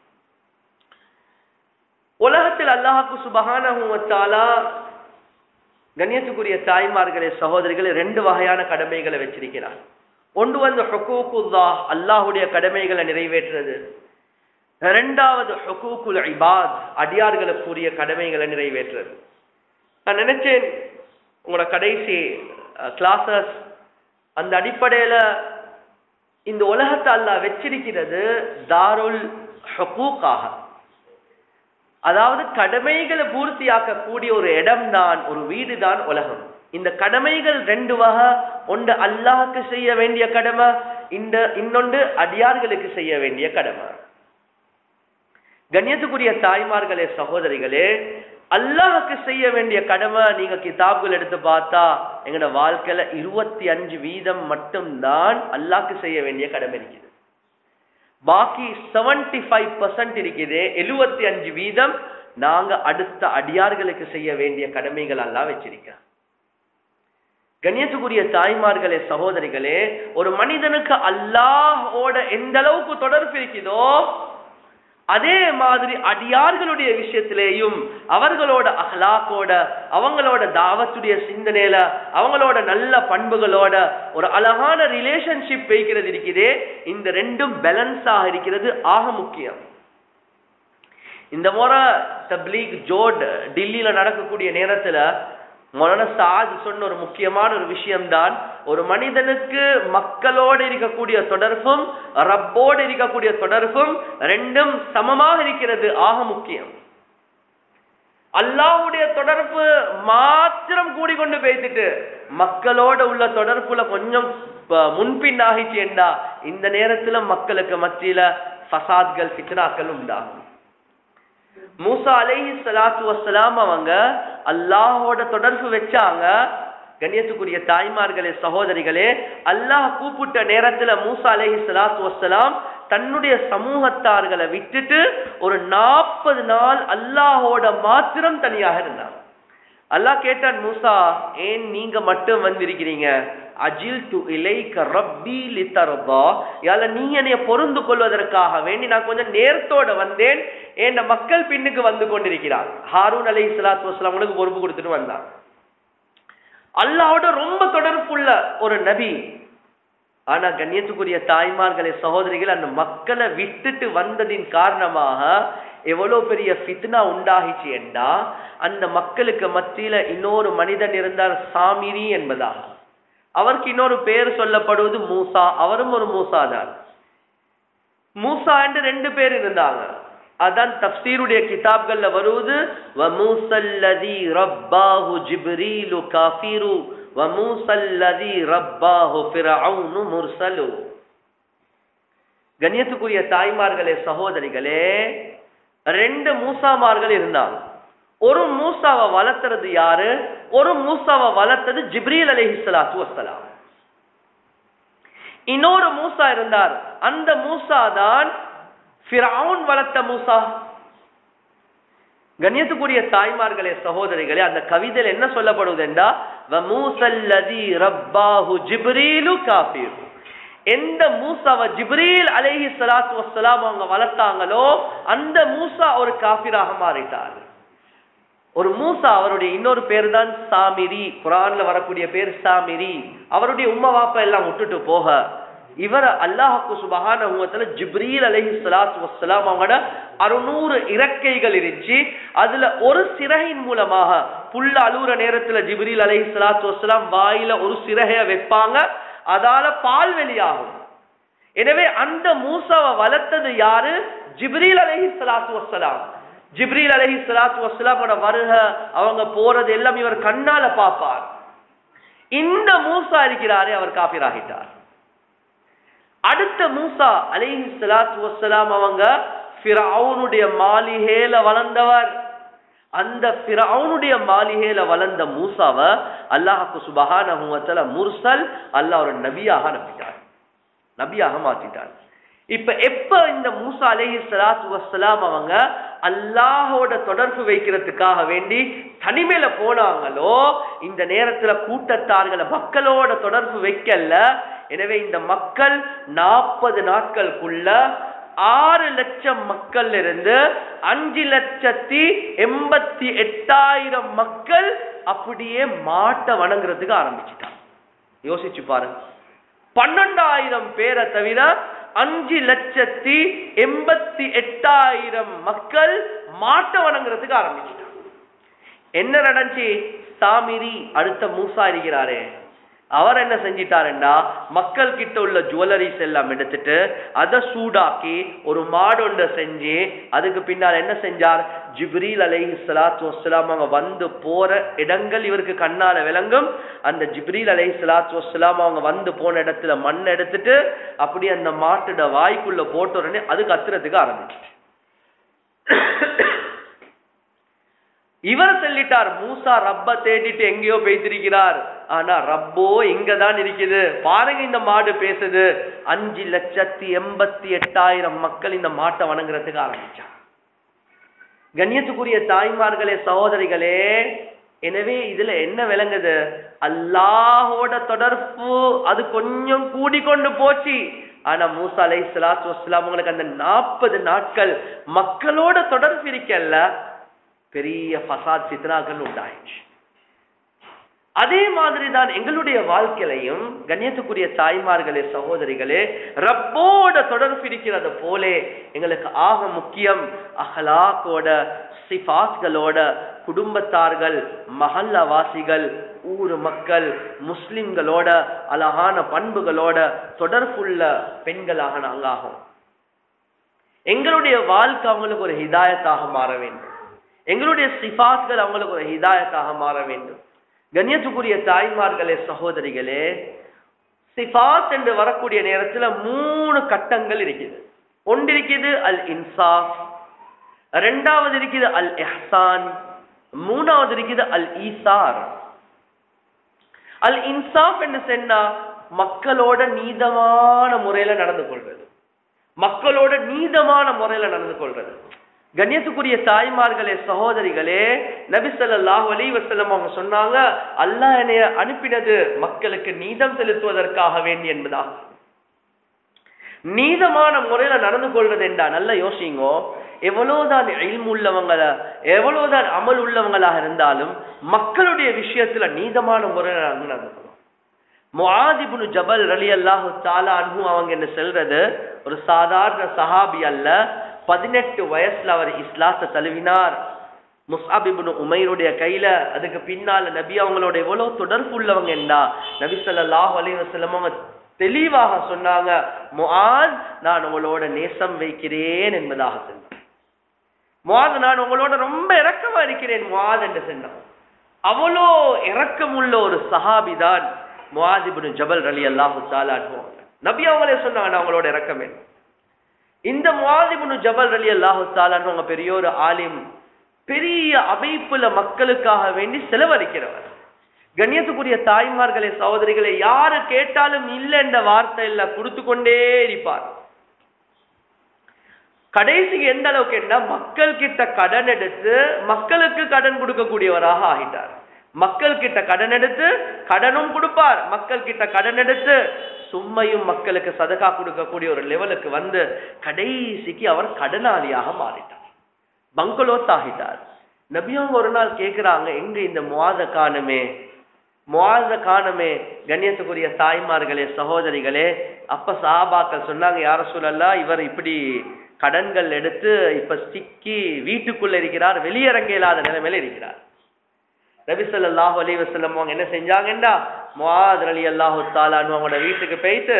உலகத்தில் அல்லாஹ்வுக்கு சுப்ஹானஹு வ தஆலா கண்ணியத்துக்குரிய தாய்மார்களே சகோதரிகளே ரெண்டு வகையான கடமைகளை வச்சிருக்கிறார். ஒன்று வந்து ஹுகூகுல்லாஹ், அல்லாஹ்வுடைய கடமைகளை நிறைவேற்றுறது. இரண்டாவது ஹுகூகுல் இபாத், அடியார்களுக்குரிய கடமைகளை நிறைவேற்றுறது. நான் நினைச்சேன் உங்களோட கடைசி கிளாஸஸ் அந்த அடிப்படையில இந்த உலகத்தை அல்லாஹ் வச்சிருக்கிறது தாருல் ஹுகூகாக, அதாவது கடமைகளை பூர்த்தியாக்க கூடிய ஒரு இடம் தான், ஒரு வீடு தான் உலகம். இந்த கடமைகள் ரெண்டு வகை, ஒன்று அல்லாஹ்க்கு செய்ய வேண்டிய கடமை, இந்த இன்னொன்று அடியார்களுக்கு செய்ய வேண்டிய கடமை. கண்ணியத்துக்குரிய தாய்மார்களே சகோதரிகளே, அல்லாஹ்க்கு செய்ய வேண்டிய கடமை நீங்க கிதாப்கள் எடுத்து பார்த்தா எங்களோட வாழ்க்கையில இருபத்தி அஞ்சு வீதம் மட்டும்தான் அல்லாஹ்க்கு செய்ய வேண்டிய கடமை இருக்குது. பாக்கி செவன்டி ஃபைவ் பர்சன்ட் இருக்குது, எழுபத்தி அஞ்சு வீதம் நாங்க அடுத்த அடியார்களுக்கு செய்ய வேண்டிய கடமைகள் எல்லாம் வச்சிருக்க. கண்ணியத்துக்குரிய தாய்மார்களே சகோதரிகளே, ஒரு மனிதனுக்கு அல்லாஹ்வோட எந்த அளவுக்கு தொடர்பு இருக்குதோ அதே மாதிரி அடியார்களுடைய விஷயத்திலேயும் அவர்களோட அஹ்லாக்கோட, அவங்களோட தாவத்துடைய சிந்தனையில, அவங்களோட நல்ல பண்புகளோட ஒரு அழகான ரிலேஷன்ஷிப் வைக்கிறது இருக்குதே, இந்த ரெண்டும் பேலன்ஸாக இருக்கிறது ஆக முக்கியம். இந்த முறை தப்லீக் ஜோட் டில்லியில நடக்கக்கூடிய நேரத்துல மௌலானா சாத் சொன்ன ஒரு முக்கியமான ஒரு விஷயம்தான், ஒரு மனிதனுக்கு மக்களோடு இருக்கக்கூடிய தொடர்பும் ரப்போடு இருக்கக்கூடிய தொடர்பும் ரெண்டும் சமமாக இருக்கிறது, ஆக முக்கியம். அல்லாஹ்வுடைய தொடர்பு மாத்திரம் கூடிக்கொண்டு பேசிட்டு மக்களோட உள்ள தொடர்புல கொஞ்சம் முன்பின் ஆகிச்சு என்றா இந்த நேரத்துல மக்களுக்கு மத்தியில ஃபசாத்கள் ஃபித்னாக்கள் உண்டாகும். மூசா அலைஹி ஸலாத்து வஸ்ஸலாம் அவங்க அல்லாஹ்வோட தொடர்பு வச்சாங்க. கண்ணியத்துக்குரிய தாய்மார்களே சகோதரிகளே, அல்லாஹ் கூப்பிட்ட நேரத்துல மூசா அலைஹி ஸலாத்து வஸ்ஸலாம் தன்னுடைய சமூகத்தார்களை விட்டுட்டு ஒரு நாற்பது நாள் அல்லாஹ்வோட மாத்திரம் தனியாக இருந்தாங்க. அல்லாஹ் கேட்டான், மூசா ஏன் நீங்க மட்டும் வந்திருக்கிறீங்க? அஜில்து இலைக ரப்பி லிதர்தா, யால நீ என்னைய பொருந்து கொள்வதற்காக வேண்டி நான் கொஞ்சம் நேரத்தோட வந்தேன். என் மக்கள் பின்னுக்கு வந்து கொண்டிருக்கிறார். ஹாரூன் அலைஹிஸ்ஸலாத்து வஸ்ஸலாம் உங்களுக்கு பொறுப்பு கொடுத்துட்டு வந்தாங்க. அல்லாஹ்வோட ரொம்ப தொடர்புள்ள ஒரு நபி. ஆனா கண்ணியத்துக்குரிய தாய்மார்களே சகோதரிகள், அந்த மக்களை விட்டுட்டு வந்ததின் காரணமாக எவ்வளவு பெரிய ஃபித்னா உண்டாகிச்சு என்றா, அந்த மக்களுக்கு மத்தியில இன்னொரு மனிதன் இருந்தார், சாமிரி என்பதாக. அவருக்கு இன்னொரு பேர் சொல்லப்படுவது மூசா. அவரும் ஒரு மூசா தான். மூசா என்று ரெண்டு பேர் இருந்தாங்க. அதான் தஃப்சீருடைய கிதாப்கள்ல வருவது, வ மூஸல்லதி ரப்பாஹு ஜிப்ரீலு காஃபிரு வ மூஸல்லதி ரப்பாஹு ஃபிர்அவுனு முர்ஸலு. கண்ணியத்துக்குரிய தாய்மார்களே சகோதரிகளே, ரெண்டு மூசாமார்கள் இருந்தாங்க. ஒரு மூசாவை வளர்த்துறது யாரு? ஒரு மூசாவை வளர்த்தது ஜிப்ரீல் அலைஹிஸ்ஸலாத்து வஸ்ஸலாம். இன்னொரு மூசா இருந்தார். அந்த மூசா தான் ஃபிரௌன் வளர்த்த மூசா. கண்ணியத்துக்குரிய தாய்மார்களே, சகோதரிகளே, அந்த கவிதையில் என்ன சொல்லப்படுவது என்றா, வமூசல்லதி ரப்பாஹு ஜிப்ரீலு காஃபிர். எந்த மூசாவை ஜிப்ரீல் அலைஹிஸ்ஸலாத்து வஸ்ஸலாம் அவங்க வளர்த்தாங்களோ அந்த மூசா ஒரு காஃபிராக மாறிட்டார். ஒரு மூசா, அவருடைய இன்னொரு பேர் தான் சாமிரி. குர்ஆன்ல வரக்கூடிய பேர் சாமிரி. அவருடைய உம்மா வாப்பா எல்லாம் விட்டுட்டு போக இவர் அல்லாஹ்வுக்கு சுப்ஹானஹு வ தஆலா ஜிப்ரீல் அலைஹிஸ்ஸலாத்து வஸ்ஸலாம் அவங்களோட அறுநூறு இறக்கைகள் இருந்துச்சு. அதுல ஒரு சிறகின் மூலமாக புல்ல அழுற நேரத்துல ஜிப்ரீல் அலைஹிஸ்ஸலாத்து வஸ்ஸலாம் வாயில ஒரு சிறகைய வைப்பாங்க, அதால பால் வெளியாகும். எனவே அந்த மூசாவை வளர்த்தது யாரு? ஜிப்ரீல் அலைஹிஸ்ஸலாத்து வஸ்ஸலாம். ஜிப்ரீல் அலைஹிஸ்ஸலாத்து வஸ்ஸலாமோட வருக, அவங்க போறது எல்லாம் இவர் கண்ணால பார்ப்பார். இந்த மூசா இருக்கிறாரே, அவர் காஃபிர் ஆகிட்டார். அடுத்த மூசா அலைஹிஸ்ஸலாத்து வஸ்ஸலாம் அவங்க ஃபிரௌனுடைய மாளிகையில வளர்ந்தவர். அந்த ஃபிரௌனுடைய மாளிகையில வளர்ந்த மூசாவை அல்லாஹ்வுக்கு சுப்ஹானஹு வ தஆலா முர்சல், அல்லாஹ் ஒரு நபியாக அனுப்பிட்டார், நபியாக மாத்திட்டார். இப்ப எப்ப இந்த மூசா அலைஹிஸ்ஸலாத்து வஸ்ஸலாம் அவங்க அல்லாஹோட தொடர்பு வைக்கிறதுக்காக வேண்டி தனிமையில போனாங்களோ, இந்த நேரத்துல கூட்டத்தார்களை மக்களோட தொடர்பு வைக்கல. எனவே இந்த மக்கள் நாற்பது நாட்களுக்குள்ள ஆறு லட்சம் மக்கள் இருந்து அஞ்சு லட்சத்தி எண்பத்தி எட்டாயிரம் மக்கள் அப்படியே மாட்டை வணங்குறதுக்கு ஆரம்பிச்சுட்டாங்க. யோசிச்சு பாருங்க, பன்னெண்டாயிரம் பேரை தவிர அஞ்சு லட்சத்தி எண்பத்தி எட்டாயிரம் மக்கள் மாட்டை வணங்குறதுக்கு ஆரம்பிச்சுட்டாங்க. என்ன நடந்துச்சு? சாமிரி அடுத்த மூசா இருக்கிறாரே, அவர் என்ன செஞ்சிட்டாருண்டா, மக்கள் கிட்ட உள்ள ஜுவல்லரிஸ் எல்லாம் எடுத்துட்டு அதை சூடாக்கி ஒரு மாடொண்ட செஞ்சு அதுக்கு பின்னால் என்ன செஞ்சார்? ஜிப்ரீல் அலைஹிஸ்ஸலாத்து வஸ்ஸலாம் அவங்க வந்து போற இடங்கள் இவருக்கு கண்ணால விளங்கும். அந்த ஜிப்ரீல் அலைஹிஸ்ஸலாத்து வஸ்ஸலாம் அவங்க வந்து போன இடத்துல மண் எடுத்துட்டு அப்படி அந்த மாட்டோட வாய்க்குள்ள போட்ட உடனே அது கத்துறதுக்கு ஆரம்பிச்சு. இவர் சொல்லிட்டார், மூசா ரப்ப தேடிட்டு எங்கேயோ பேசிருக்கிறார், ஆனா ரப்போ இங்கதான் இருக்குது பாருங்க, இந்த மாடு பேசுது. அஞ்சு லட்சத்தி எண்பத்தி எட்டாயிரம் மக்கள் இந்த மாட்டை வணங்குறதுக்கு ஆரம்பிச்சார். கண்ணியத்துக்குரிய தாய்மார்களே, சகோதரிகளே, எனவே இதுல என்ன விளங்குது? அல்லாஹோட தொடர்பு அது கொஞ்சம் கூடிக்கொண்டு போச்சு. ஆனா மூசா அலைஹிஸ்ஸலாத்து வஸ்ஸலாம் உங்களுக்கு அந்த நாற்பது நாட்கள் மக்களோட தொடர்பு இருக்கல்ல, பெரிய ஃபசாத் ஃபித்னாக்கள் உண்டாயிடுச்சு. அதே மாதிரி தான் எங்களுடைய வாழ்க்கையிலையும் கண்ணியத்துக்குரிய தாய்மார்களே, சகோதரிகளே, ரப்போட தொடர்பு இருக்கிறது போலே எங்களுக்கு ஆக முக்கியம் அஹ்லாக்கோட, சிஃபாத்களோட, குடும்பத்தார்கள், மஹல்லவாசிகள், ஊர் மக்கள், முஸ்லிம்களோட அழகான பண்புகளோட தொடர்புள்ள பெண்களாக நாங்கள் ஆகும். எங்களுடைய வாழ்க்கை அவங்களுக்கு ஒரு ஹிதாயத்தாக மாற வேண்டும். எங்களுடைய சிஃபாத்கள் அவங்களுக்கு ஒரு ஹிதாயத்தாக மாற வேண்டும். கண்ணியத்துக்குரிய தாய்மார்களே, சகோதரிகளே, சிஃபாத் என்று வரக்கூடிய நேரத்தில் மூணு கட்டங்கள் இருக்குது. ஒன்று இருக்குது அல் இன்சாஃப், ரெண்டாவது இருக்குது அல் இஹ்சான், மூணாவது இருக்குது அல் ஈசார். அல் இன்சாஃப் என்று சொன்னா மக்களோட நீதமான முறையில நடந்து கொள்றது, மக்களோட நீதமான முறையில நடந்து கொள்றது. கண்ணியத்துக்குரிய தாய்மார்களே, சகோதரிகளே, நபி ஸல்லல்லாஹு அலைஹி வஸல்லம் அவங்க சொன்னாங்க, அல்லாஹ் என்னைய அனுப்பினது மக்களுக்கு நீதம் செலுத்துவதற்காக வேண்டி என்பதா. நீதமான முறையில நடந்து கொள்வது என்றா நல்லா யோசிங்கோ. எவ்வளவுதான் இல்மு உள்ளவங்கள, எவ்வளவுதான் அமல் உள்ளவங்களாக இருந்தாலும் மக்களுடைய விஷயத்துல நீதமான முறையில நடந்து கொள்ளும். முஆத் இப்னு ஜபல் ரலியல்லாஹு தஆலா அன்ஹு அவங்க என்ன சொல்றது, ஒரு சாதாரண சஹாபி அல்ல, பதினெட்டு வயசுல அவர் இஸ்லாத்தை தழுவினார். முஸ்அப் இப்னு உமைருடைய கையில. அதுக்கு பின்னால நபி அவங்களோட எவ்வளவு தொடர்பு உள்ளவங்க என்றா நபி ஸல்லல்லாஹு அலைஹி வஸல்லம் அவங்க தெளிவாக சொன்னாங்க, முஆத் நான் உங்களோட நேசம் வைக்கிறேன் என்பதாக சொன்னார். முஆத் நான் உங்களோட ரொம்ப இரக்கமா இருக்கிறேன் முஆத் என்று சொன்னார். அவ்வளோ இரக்கமுள்ள ஒரு சஹாபி தான் முஆத் இப்னு ஜபல் ரலியல்லாஹு தஆலா அன்ஹு. நபி அவங்களே சொன்னாங்க நான் உங்களோட இரக்கம் என்ன. இந்த முஆத் இப்னு ஜபல் ரலியல்லாஹு தஆலா அன்ஹு பெரிய ஒரு ஆலிம், பெரிய அமைப்புல மக்களுக்காக வேண்டி செலவழிக்கிறவர். கண்ணியத்துக்குரிய தாய்மார்களே, சகோதரிகளை, யாரு கேட்டாலும் இல்லை என்ற வார்த்தை இல்ல, கொடுத்து கொண்டே இருப்பார். கடைசிக்கு எந்த அளவுக்கு என்ன, மக்கள் கிட்ட கடன் எடுத்து மக்களுக்கு கடன் கொடுக்கக்கூடியவராக ஆகிட்டார். மக்கள் கிட்ட கடன் எடுத்து கடனும் கொடுப்பார், மக்கள் கிட்ட கடன் எடுத்து சும்மையும் மக்களுக்கு சதகா கொடுக்கக்கூடிய ஒரு லெவலுக்கு வந்து கடைசிக்கு அவர் கடனாளியாக மாறிட்டார், பங்களோத் ஆகிட்டார். நபியவங்க ஒரு நாள் கேட்கிறாங்க, எங்க இந்த முஆத காணுமே, முஆத காணுமே. கண்ணியத்துக்குரிய தாய்மார்களே, சகோதரிகளே, அப்ப சஹாபாக்கள் சொன்னாங்க, யா ரசூலல்லாஹ், இவர் இப்படி கடன்கள் எடுத்து இப்ப சிக்கி வீட்டுக்குள்ள இருக்கிறார், வெளியிறங்க இல்லாத நிலைமையில இருக்கிறார். நபி ஸல்லல்லாஹு அலைஹி வஸல்லம் அவங்க என்ன செஞ்சாங்கண்டா, முஆத் ரலியல்லாஹு தஆலா அன்ஹு அவங்களோட வீட்டுக்கு போயிட்டு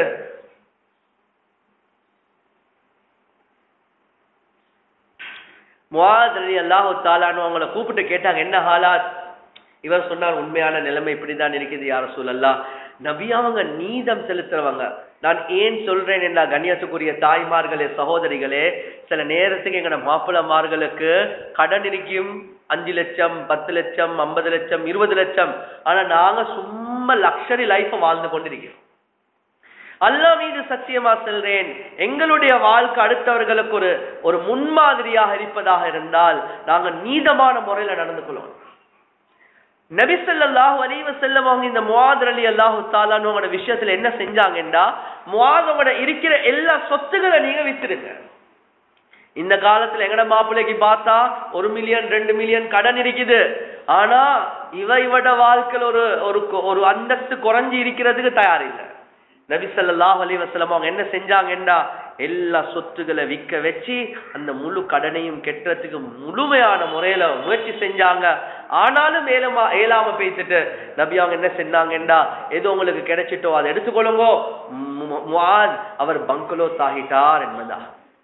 முஆத் ரலியல்லாஹு தஆலா அன்ஹு அவங்கள கூப்பிட்டு கேட்டாங்க, என்ன ஹாலாத்? இவர் சொன்னார், உண்மையான நிலைமை இப்படிதான் இருக்குது யா ரசூலல்லாஹ். நபி அவங்க நீதம் செலுத்துறவங்க. நான் ஏன் சொல்றேன் என்ன, கண்ணியத்துக்குரிய தாய்மார்களே, சகோதரிகளே, சில நேரத்துக்கு எங்கட மாப்பிளமார்களுக்கு கடன் இருக்கும், அஞ்சு லட்சம் பத்து லட்சம் ஐம்பது லட்சம் இருபது லட்சம். ஆனா நாங்க சும்மா லக்ஸரி லைஃப் வாழ்ந்து கொண்டிருக்கிறோம். அல்லாஹ் மீது சத்தியமா சொல்றேன், எங்களுடைய வாழ்க்கை அடுத்தவர்களுக்கு ஒரு ஒரு முன்மாதிரியாக இருப்பதாக இருந்தால் நாங்க நீதமான முறையில நடந்து கொள்வோம். நபி ஸல்லல்லாஹு அலைஹி வஸல்லம் அவங்க இந்த முஆத் ரலியல்லாஹு தஆலா அன்ஹுவோட விஷயத்துல என்ன செஞ்சாங்கண்டா, முஆதோட இருக்கிற எல்லா சொத்துக்களை நீங்க வித்துருங்க. இந்த காலத்துல எங்கட மாப்பிள்ளைக்கு பார்த்தா ஒரு மில்லியன் ரெண்டு மில்லியன் கடன் இருக்குது. ஆனா இவ இவட வாழ்க்கையில் ஒரு ஒரு அந்தஸ்து குறைஞ்சி இருக்கிறதுக்கு தயார் இல்லை. நபி ஸல்லல்லாஹு அலைஹி வஸல்லம் அவங்க என்ன செஞ்சாங்கண்டா, எல்லா சொத்துக்களை விற்க வச்சு அந்த முழு கடனையும் கெட்டுறதுக்கு முழுமையான முறையில முயற்சி செஞ்சாங்க. ஆனாலும் ஏலமா ஏலாம பேசிட்டு நபி அவங்க என்ன செஞ்சாங்கண்டா, ஏதோ உங்களுக்கு கிடைச்சிட்டோ அதை எடுத்துக்கொள்ளுங்கோ, முஆத் அவர் பங்களோத் ஆகிட்டார் என்பதா.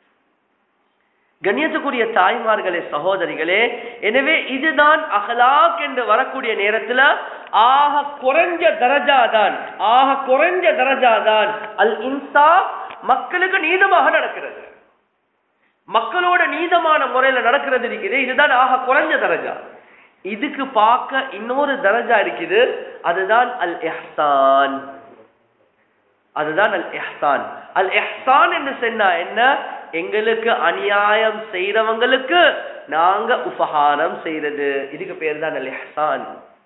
கண்ணியத்துக்குரிய தாய்மார்களே, சகோதரிகளே, எனவே இதுதான் அஹ்லாக் என்று வரக்கூடிய நேரத்துல ஆக குறைஞ்ச தரஜா தான், ஆக குறைஞ்ச தரஜா தான் அல் இன்சாஃப், மக்களுக்கு நீதமாக நடக்கிறது, மக்களோட நீதமான முறையில நடக்கிறது இருக்குது. இதுதான் ஆக குறைஞ்ச தரஜா. இதுக்கு பார்க்க இன்னொரு தரஜா இருக்குது, அதுதான் அல் இஹ்சான். அதுதான் அல் இஹ்சான். அல் இஹ்சான் என்று சொன்னா என்ன, எங்களுக்கு அநியாயம் செய்யறவங்களுக்கு நாங்க உபகாரம் செய்யறது, இதுக்கு பேர் தான் அல் இஹ்சான்.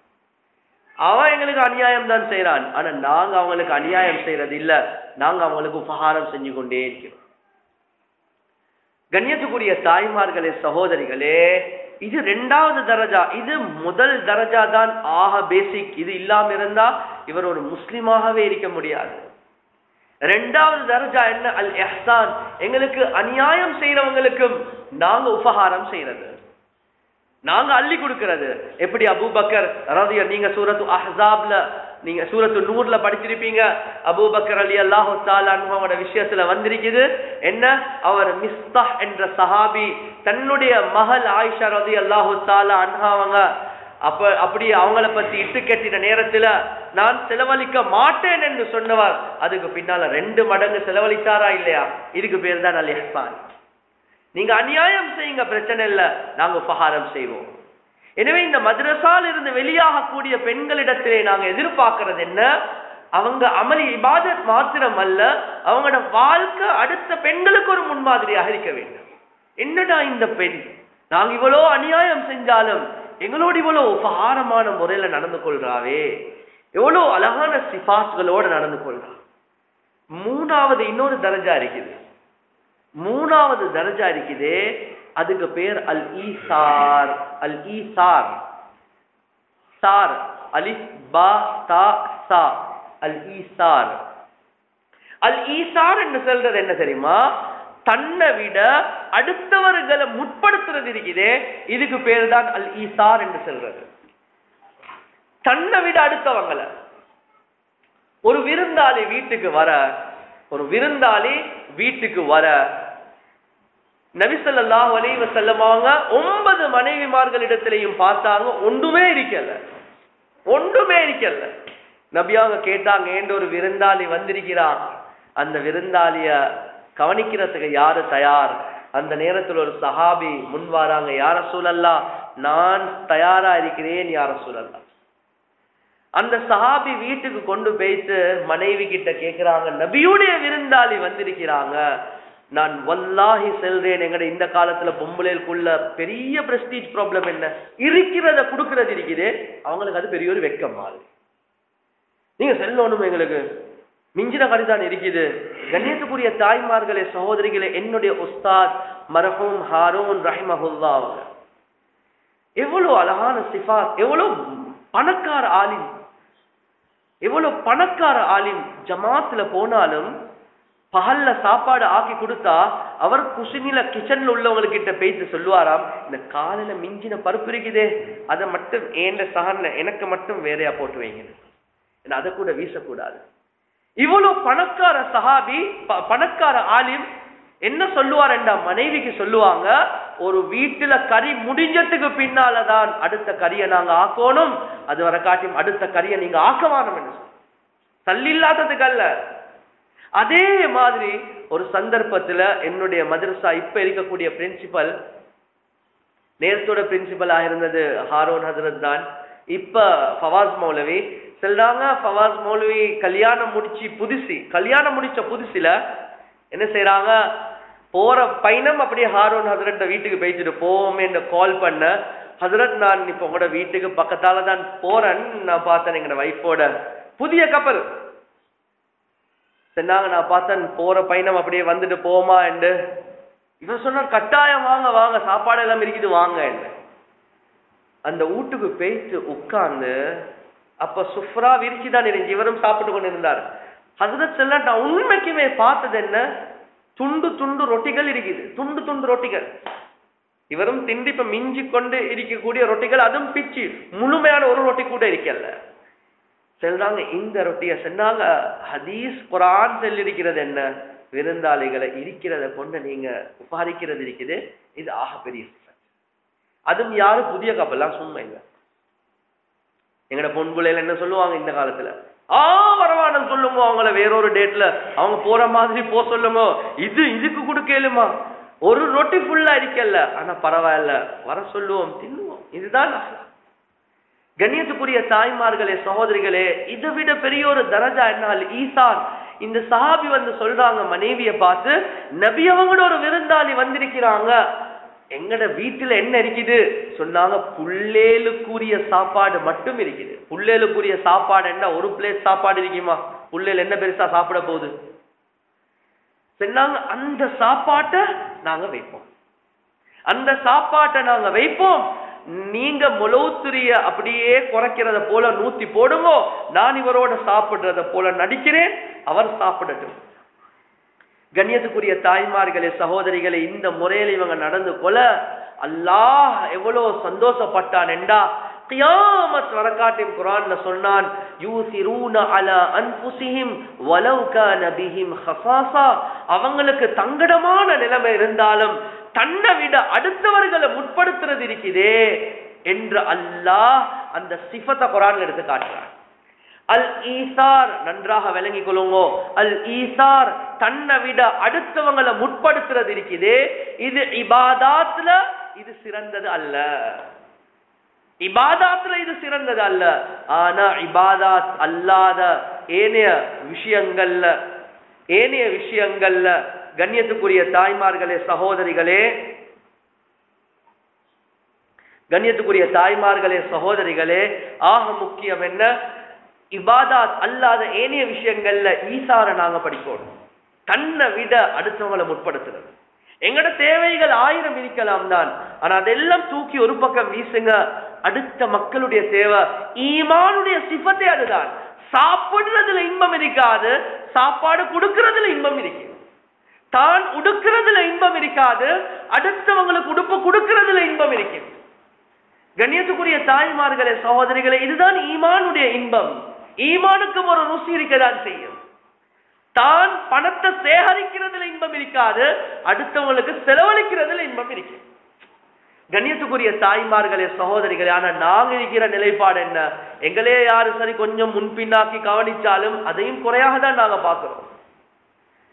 அவன் எங்களுக்கு அநியாயம் தான் செய்யறான், ஆனா நாங்க அவங்களுக்கு அநியாயம் செய்யறது இல்ல, நாங்க அவங்களுக்கு உபகாரம் செஞ்சு கொண்டே இருக்கிறோம். கண்ணியத்துக்குரிய தாய்மார்களே, சகோதரிகளே, இது ரெண்டாவது தரஜா. இது முதல் தரஜா தான் ஆக பேசிக். இது இல்லாம இருந்தா இவர் ஒரு முஸ்லிமாகவே இருக்க முடியாது. ரெண்டாவது தரஜா என்ன, அல் இஹ்சான். எங்களுக்கு அநியாயம் செய்யறவங்களுக்கும் நாங்க உபகாரம் செய்யறது, நாங்க அள்ளி கொடுக்கிறது. எப்படி அபூபக்கர் ரலிய, நீங்க சூரத்து அஹ்ஸாப்ல, நீங்க சூரத்து நூர்ல படிச்சிருப்பீங்க, அபூபக்கர் ரலியல்லாஹு தஆலா அன்ஹுவோட விஷயத்துல வந்திருக்குது என்ன, அவர் மிஸ்தாஹ் என்ற சஹாபி தன்னுடைய மகள் ஆயிஷா ரலியல்லாஹு தஆலா அன்ஹா அவங்க அப்ப அப்படி அவங்கள பத்தி இட்டு கட்டின நேரத்துல நான் செலவழிக்க மாட்டேன் என்று சொன்னவர் அதுக்கு பின்னால ரெண்டு மடங்கு செலவழித்தாரா இல்லையா? இதுக்கு பேர் தான் அல் இஹ்சான். நீங்க அநியாயம் செய்யுங்க, பிரச்சனை இல்ல, நாங்க உபகாரம் செய்வோம். எனவே இந்த மദ്രസാல இருந்து வெளியாகக்கூடிய பெண்களிடத்திலே நாங்க எதிர்பார்க்கிறது என்ன, அவங்க அமலி இபாதத் மாத்திரம் அல்ல, அவங்களோட வாழ்க்கை அடுத்த பெண்களுக்கு ஒரு முன்மாதிரியாக இருக்க வேண்டும். என்னடா இந்த பெண், நாங்க இவ்வளோ அநியாயம் செஞ்சாலும் எங்களோடு இவ்வளவு உபகாரமான முறையில நடந்து கொள்றாவே, எவ்வளவு அழகான சிபாஸ்களோடு நடந்து கொள்றா. மூணாவது இன்னொரு தரஜா இருக்குது, மூணாவது தரஜா இருக்குது, அதுக்கு பேர் அல் ஈசார். அல் ஈசார், சார், அலிஃப் பா தா சா, அல் ஈசார். அல் ஈசார் என்று சொல்றது என்ன தெரியுமா, தன்னை விட அடுத்தவர்களை முற்படுத்துறது இருக்குதே, இதுக்கு பேர் தான் அல் ஈசார் என்று சொல்றது. தன்னை விட அடுத்தவங்களை, ஒரு விருந்தாளி வீட்டுக்கு வர, ஒரு விருந்தாளி வீட்டுக்கு வர நபி ஸல்லல்லாஹு அலைஹி வஸல்லம் அவங்க ஒன்பது மனைவிமார்களிடத்திலையும் பார்த்தாங்க, ஒன்றுமே இருக்கல, ஒன்றுமே இருக்கல. நபியாக கேட்டாங்க, ஏண்ட ஒரு விருந்தாளி வந்திருக்கிறான், அந்த விருந்தாளிய கவனிக்கிறதுக்கு யாரு தயார்? அந்த நேரத்தில் ஒரு சஹாபி முன் வராங்க, யா ரசூலல்லாஹ் நான் தயாரா இருக்கிறேன் யா ரசூலல்லாஹ். அந்த சஹாபி வீட்டுக்கு கொண்டு போயிட்டு மனைவி கிட்ட கேட்கிறாங்க, நபியுடைய விருந்தாளி வந்திருக்கிறாங்க, நான் வல்லாஹி செல்றேன், எங்கட இந்த காலத்துல பொம்பளைக்குள்ள பெரிய பிரஸ்டீஜ் ப்ராப்ளம் என்ன, இருக்கிறத கொடுக்கறது இருக்குது, அவங்களுக்கு அது பெரிய ஒரு வெக்கம் மாதிரி. நீங்க செல்லணும், எங்களுக்கு மிஞ்சின கடிதான் இருக்குது. கண்ணியத்துக்குரிய தாய்மார்களே சகோதரிகளே, என்னுடைய உஸ்தாத் மர்ஹூம் ஹாரூன் ரஹிமஹுல்லா அவங்க எவ்வளவு அழகான சிஃபாத், எவ்வளவு பணக்கார ஆலிம், எவ்வளவு பணக்கார ஆலிம். ஜமாத்துல போனாலும் பகல்ல சாப்பாடு ஆக்கி கொடுத்தா அவர் குசினில கிச்சன்ல உள்ளவங்களுக்கு கிட்ட பேசி சொல்லுவாராம், இந்த காலையில மிஞ்சின பருப்பு இருக்குதே அதை மட்டும் ஏண்ட சகன்ல எனக்கு மட்டும் வேறையா போட்டு வைங்க, அதை கூட வீசக்கூடாது. இவ்வளவு பணக்கார சஹாபி, பணக்கார ஆலிம் என்ன சொல்லுவார் என்றா மனைவிக்கு சொல்லுவாங்க, ஒரு வீட்டுல கறி முடிஞ்சதுக்கு பின்னாலதான் அடுத்த கறியை நாங்க ஆக்கணும், அது வர காட்டியும் அடுத்த கறியை நீங்க ஆக்கவானம் என்று தள்ளி இல்லாததுக்கு அல்ல. அதே மாதிரி ஒரு சந்தர்ப்பத்துல என்னுடைய மதரசா இப்ப இருக்கக்கூடிய பிரின்சிபல், நேரத்தோட பிரின்சிபலா இருந்தது ஹாரூன் ஹசரத் தான், இப்ப ஃபவாஸ் மௌலவி சொல்றாங்க. ஃபவாஸ் மௌலவி கல்யாணம் முடிச்சு புதுசி கல்யாணம் முடிச்ச புதுசுல என்ன செய்யறாங்க, போற பயணம் அப்படியே ஹாரூன் ஹசரத் வீட்டுக்கு போயிட்டு போவோமே கால் பண்ண, ஹசரத் நான் இப்ப உங்களோட வீட்டுக்கு பக்கத்தால தான் போறேன், நான் பார்த்தேன் எங்களோட வைஃபோட புதிய கப்பல் சொன்னாங்க, நான் பார்த்தேன் போற பயணம் அப்படியே வந்துட்டு போமா என்று. இவன் சொன்னார், கட்டாயம் வாங்க வாங்க, சாப்பாடு எல்லாம் இருக்குது வாங்க என்று. அந்த வீட்டுக்கு போயிட்டு உட்கார்ந்து அப்ப சுஃப்ரா விரிச்சுதான் இருந்துச்சு, இவரும் சாப்பிட்டு கொண்டு இருந்தார். ஹசரத் செல்ல நான் உண்மைக்குமே பார்த்தது என்ன, துண்டு துண்டு ரொட்டிகள் இருக்குது, துண்டு துண்டு ரொட்டிகள். இவரும் திண்டி இப்ப மிஞ்சி கொண்டு இருக்கக்கூடிய ரொட்டிகள், அதுவும் பிச்சு முழுமையான ஒரு ரொட்டி கூட இருக்கல. செல்றாங்க இந்த ரொட்டிய சொன்னாங்க, ஹதீஸ் குரான் செல்லிருக்கிறது என்ன, விருந்தாளிகளை இருக்கிறத கொண்டு நீங்க உபாரிக்கிறது இருக்குது, இது ஆக பெரிய சிஃபத். அதுவும் யாரு புதிய கப்பல்லாம் சும்மா இல்லை. எங்கட பொன் பிள்ளைகள் என்ன சொல்லுவாங்க இந்த காலத்துல, ஆ வரவானம் சொல்லுங்க, அவங்கள வேறொரு டேட்ல அவங்க போற மாதிரி போ சொல்லுங்க, இது இதுக்கு கொடுக்கலுமா, ஒரு ரொட்டி ஃபுல்லா இருக்கல, ஆனா பரவாயில்ல வர சொல்லுவோம் தின்னுவோம், இதுதான். கண்ணியத்துக்குரிய தாய்மார்களே சகோதரிகளே, இதை விட பெரிய ஒரு தரஜா என்னால் ஈசான். இந்த சஹாபி வந்து சொல்றாங்க மனைவியை பார்த்து, நபி அவங்களோட ஒரு விருந்தாளி வந்திருக்கிறாங்க, எங்கட வீட்டுல என்ன இருக்குது சொன்னாங்க, புள்ளேலுக்குரிய சாப்பாடு மட்டும் இருக்குது. புள்ளேலுக்குரிய சாப்பாடு என்ன, ஒரு பிளேட் சாப்பாடு இருக்குமா, புள்ளேல் என்ன பெருசா சாப்பிட போகுது சொன்னாங்க. அந்த சாப்பாட்டை நாங்க வைப்போம், அந்த சாப்பாட்டை நாங்க வைப்போம், நீங்க முலவுத்துரிய அப்படியே குறைக்கிறத போல நூத்தி போடுங்க, நான் இவரோட சாப்பிடுறத போல நடிக்கிறேன், அவர் சாப்பிடட்டும். கண்ணியத்துக்குரிய தாய்மார்களே சகோதரிகளே, இந்த முறையில் இவங்க நடந்து கொள்ள அல்லாஹ் எவ்வளவு சந்தோஷப்பட்டான் என்றா, கியாமத் வரகாட்டின் குர்ஆன்ல சொன்னான், யூசிரூன அலா அன்ஃபுஸிஹிம் வலவ் கான பிஹிம் ஹஸாஸா, அவங்களுக்கு தங்கடமான நிலைமை இருந்தாலும் தன்னை விட அடுத்தவர்களை முற்படுத்துறது இருக்குதே என்று அல்லாஹ் அந்த சிஃபத்தை குர்ஆன்ல எடுத்து காட்டுறான். அல் ஈசார், நன்றாக விளங்கிக் கொள்ளுங்க, அல் ஈசார் தன்னை விட அடுத்தவங்களை முற்படுத்துறது இருக்குதே, இது இபாதாத்ல இது சிறந்தது அல்ல, இபாதாத்ல இது சிறந்தது அல்ல. ஆனா இபாதாத் அல்லாத ஏனைய விஷயங்கள்ல ஏனைய விஷயங்கள்ல கண்ணியத்துக்குரிய தாய்மார்களே சகோதரிகளே கண்ணியத்துக்குரிய தாய்மார்களே சகோதரிகளே ஆக முக்கியம் என்ன, இபாதாத் அல்லாத ஏனைய விஷயங்கள்ல ஈசார நாங்க படிக்கணும், தன்னை விட அடுத்தவங்களை முற்படுத்துறது. எங்கட தேவைகள் ஆயிரம் இருக்கலாம் தான், ஆனா அதெல்லாம் தூக்கி ஒரு பக்கம் வீசுங்க, அடுத்த மக்களுடைய தேவை ஈமானுடைய சிஃபத்தே அதுதான். சாப்பிடுறதுல இன்பம் இருக்காது, சாப்பாடு கொடுக்கறதுல இன்பம் இருக்கு. தான் உடுக்கிறதுல இன்பம் இருக்காது, அடுத்தவங்களுக்கு உடுப்பு கொடுக்கறதுல இன்பம் இருக்கு. கண்ணியத்துக்குரிய தாய்மார்களே சகோதரிகளே, இதுதான் ஈமானுடைய இன்பம். ஈமானுக்கும் ஒரு ருசி இருக்கதான் செய்யும். தான் பணத்தை சேகரிக்கிறதுல இன்பம் இருக்காது, அடுத்தவங்களுக்கு செலவழிக்கிறதுல இன்பம் இருக்கு. கண்ணியத்துக்குரிய தாய்மார்களே சகோதரிகளே, ஆனா நாங்க இருக்கிற நிலைப்பாடு என்ன, எங்களே யாரு சரி கொஞ்சம் முன்பின்னாக்கி கவனிச்சாலும் அதையும் குறையாக தான் நாங்க பார்க்கிறோம்.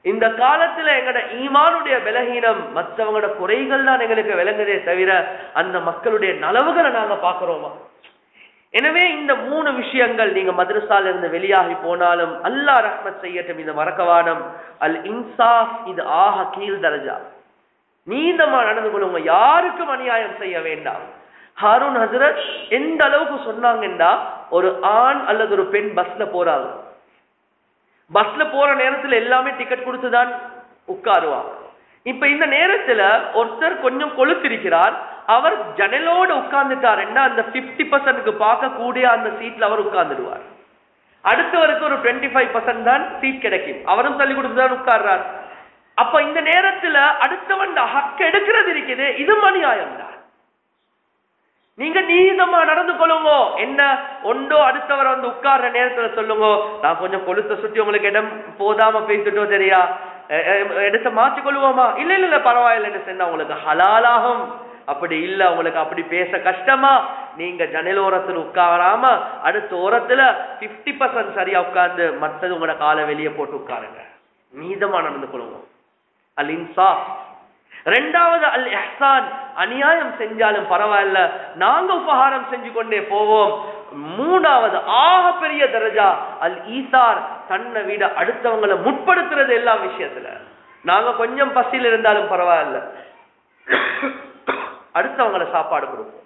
இந்த காலத்துல எங்கட ஈமானுடைய பலகீனம் மற்றவங்களோட குறைகள் தான் எங்களுக்கு விளங்குதே தவிர அந்த மக்களுடைய நலவுகளை நாங்க பாக்குறோமா? எனவே இந்த மூணு விஷயங்கள் நீங்க மதரசால இருந்து வெளியாகி போனாலும் அல்லாஹ் ரஹ்மத் செய்யட்டும். இந்த மறக்கவானம் அல் இன்சாஃப், இது ஆக கீழ் தரஜா. நீதமா நடந்து கொள்ளுங்க, யாருக்கும் அநியாயம் செய்ய வேண்டாம். ஹாரூன் ஹசரத் எந்த அளவுக்கு சொன்னாங்கன்னா, ஒரு ஆண் அல்லது ஒரு பெண் பஸ்ல போறாங்க. பஸ்ல போற நேரத்துல எல்லாமே டிக்கெட் கொடுத்துதான் உட்காருவாங்க. இப்ப இந்த நேரத்துல ஒருத்தர் கொஞ்சம் கொளுத்திருக்கிறார், அவர் ஜன்னலோட உட்கார்ந்துட்டாருன்னா அந்த பிப்டி பர்சன்ட்க்கு பார்க்கக்கூடிய அந்த சீட்ல அவர் உட்கார்ந்துடுவார். அடுத்தவருக்கு ஒரு டுவெண்ட்டி ஃபைவ் பர்சன்ட் தான் சீட் கிடைக்கும், அவரும் தள்ளி கொடுத்துதான் உட்கார்றார். அப்ப இந்த நேரத்துல அடுத்தவன் ஹக்க எடுக்கிறது இருக்குது, இது அநியாயம் தான். நீங்க நீதமா நடந்து கொள்ளுங்க. என்ன ஒன்றோ அடுத்தவர் வந்து உட்கார்ற நேரத்துல சொல்லுங்க, நான் கொஞ்சம் கொளுத்த சுத்தி உங்களுக்கு இடம் போதாம பேசிட்டோ சரியா, எடுத்து மாற்றி கொள்வோமா? இல்ல இல்ல இல்ல பரவாயில்லைன்னு சொன்னா உங்களுக்கு ஹலாலாகும். அப்படி இல்ல, உங்களுக்கு அப்படி பேச கஷ்டமா, நீங்க ஜன்னல் ஓரத்துல உட்காராம அடுத்த ஓரத்துல பிப்டி பர்சன்ட் சரியா உட்கார்ந்து மற்றது உங்களோட காலை வெளியே போட்டு உட்காருங்க. நீதமா நடந்து கொள்ளுங்க. அல் இன்சாஃப். ரெண்டாவது அல் இஹ்சான், அநியாயம் செஞ்சாலும் பரவாயில்ல, நாங்க உபகாரம் செஞ்சு கொண்டே போவோம். மூணாவது ஆக பெரிய தரஜா அல் ஈசார், தன்னை விட அடுத்தவங்களை முற்படுத்துறது எல்லா விஷயத்துல. நாங்க கொஞ்சம் பசியில் இருந்தாலும் பரவாயில்ல, அடுத்தவங்களை சாப்பாடு கொடுப்போம்.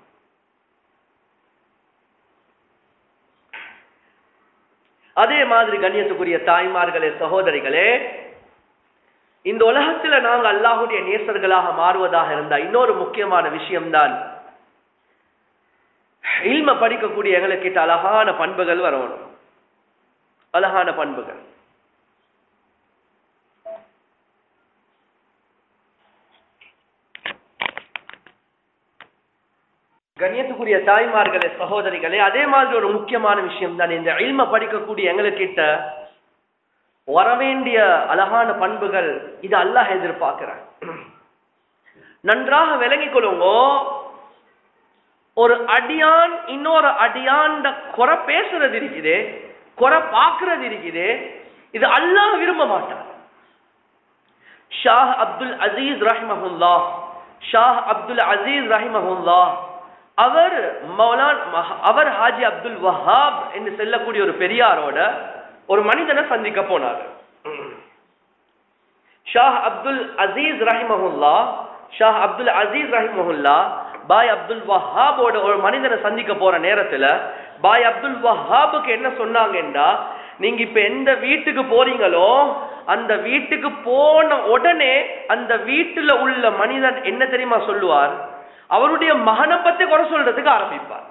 அதே மாதிரி கண்ணியத்துக்குரிய தாய்மார்களே, சகோதரிகளே, இந்த உலகத்துல நாங்க அல்லாஹ்வுடைய நேசர்களாக மாறுவதாக இருந்தா இன்னொரு முக்கியமான விஷயம்தான், இல்ம படிக்கக்கூடிய எங்களுக்கு அழகான பண்புகள் வரணும். அழகான பண்புகள். கண்ணியத்துக்குரிய தாய்மார்களே, சகோதரிகளே, அதே மாதிரி ஒரு முக்கியமான விஷயம் தான் இந்த இல்ம படிக்கக்கூடிய எங்களுக்கிட்ட வரவேண்டிய அழகான பண்புகள். இது அல்லாஹ் எதிர்பார்க்கிறான். நன்றாக விளங்கிக் கொள்ளுங்க, ஒரு அடியான் இன்னொரு அடியான் குறை பேசுறது இருக்குது, குறை பார்க்கிறது இருக்குது, இது அல்லாஹ் விரும்ப மாட்டான். ஷாஹ் அப்துல் அசீஸ் ரஹிமஹுல்லா ஷாஹ் அப்துல் அசீஸ் ரஹிமஹுல்லா அவர் மௌலான் அவர் ஹாஜி அப்துல் வஹாப் என்று சொல்லக்கூடிய ஒரு பெரியாரோட ஒரு மனிதனை சந்திக்க போனார். ஷாஹ் அப்துல் அசீஸ் ரஹிமஹுல்லா ஷாஹ் அப்துல் அசீஸ் ரஹிமஹுல்லா பாய் அப்துல் வஹாபோட ஒரு மனிதனை சந்திக்க போற நேரத்துல பாய் அப்துல் வஹாபுக்கு என்ன சொன்னாங்கன்னா, நீங்க இப்ப எந்த வீட்டுக்கு போறீங்களோ அந்த வீட்டுக்கு போன உடனே அந்த வீட்டுல உள்ள மனிதன் என்ன தெரியுமா சொல்லுவார், அவருடைய மகனை பத்தி குறை சொல்றதுக்கு ஆரம்பிப்பார்.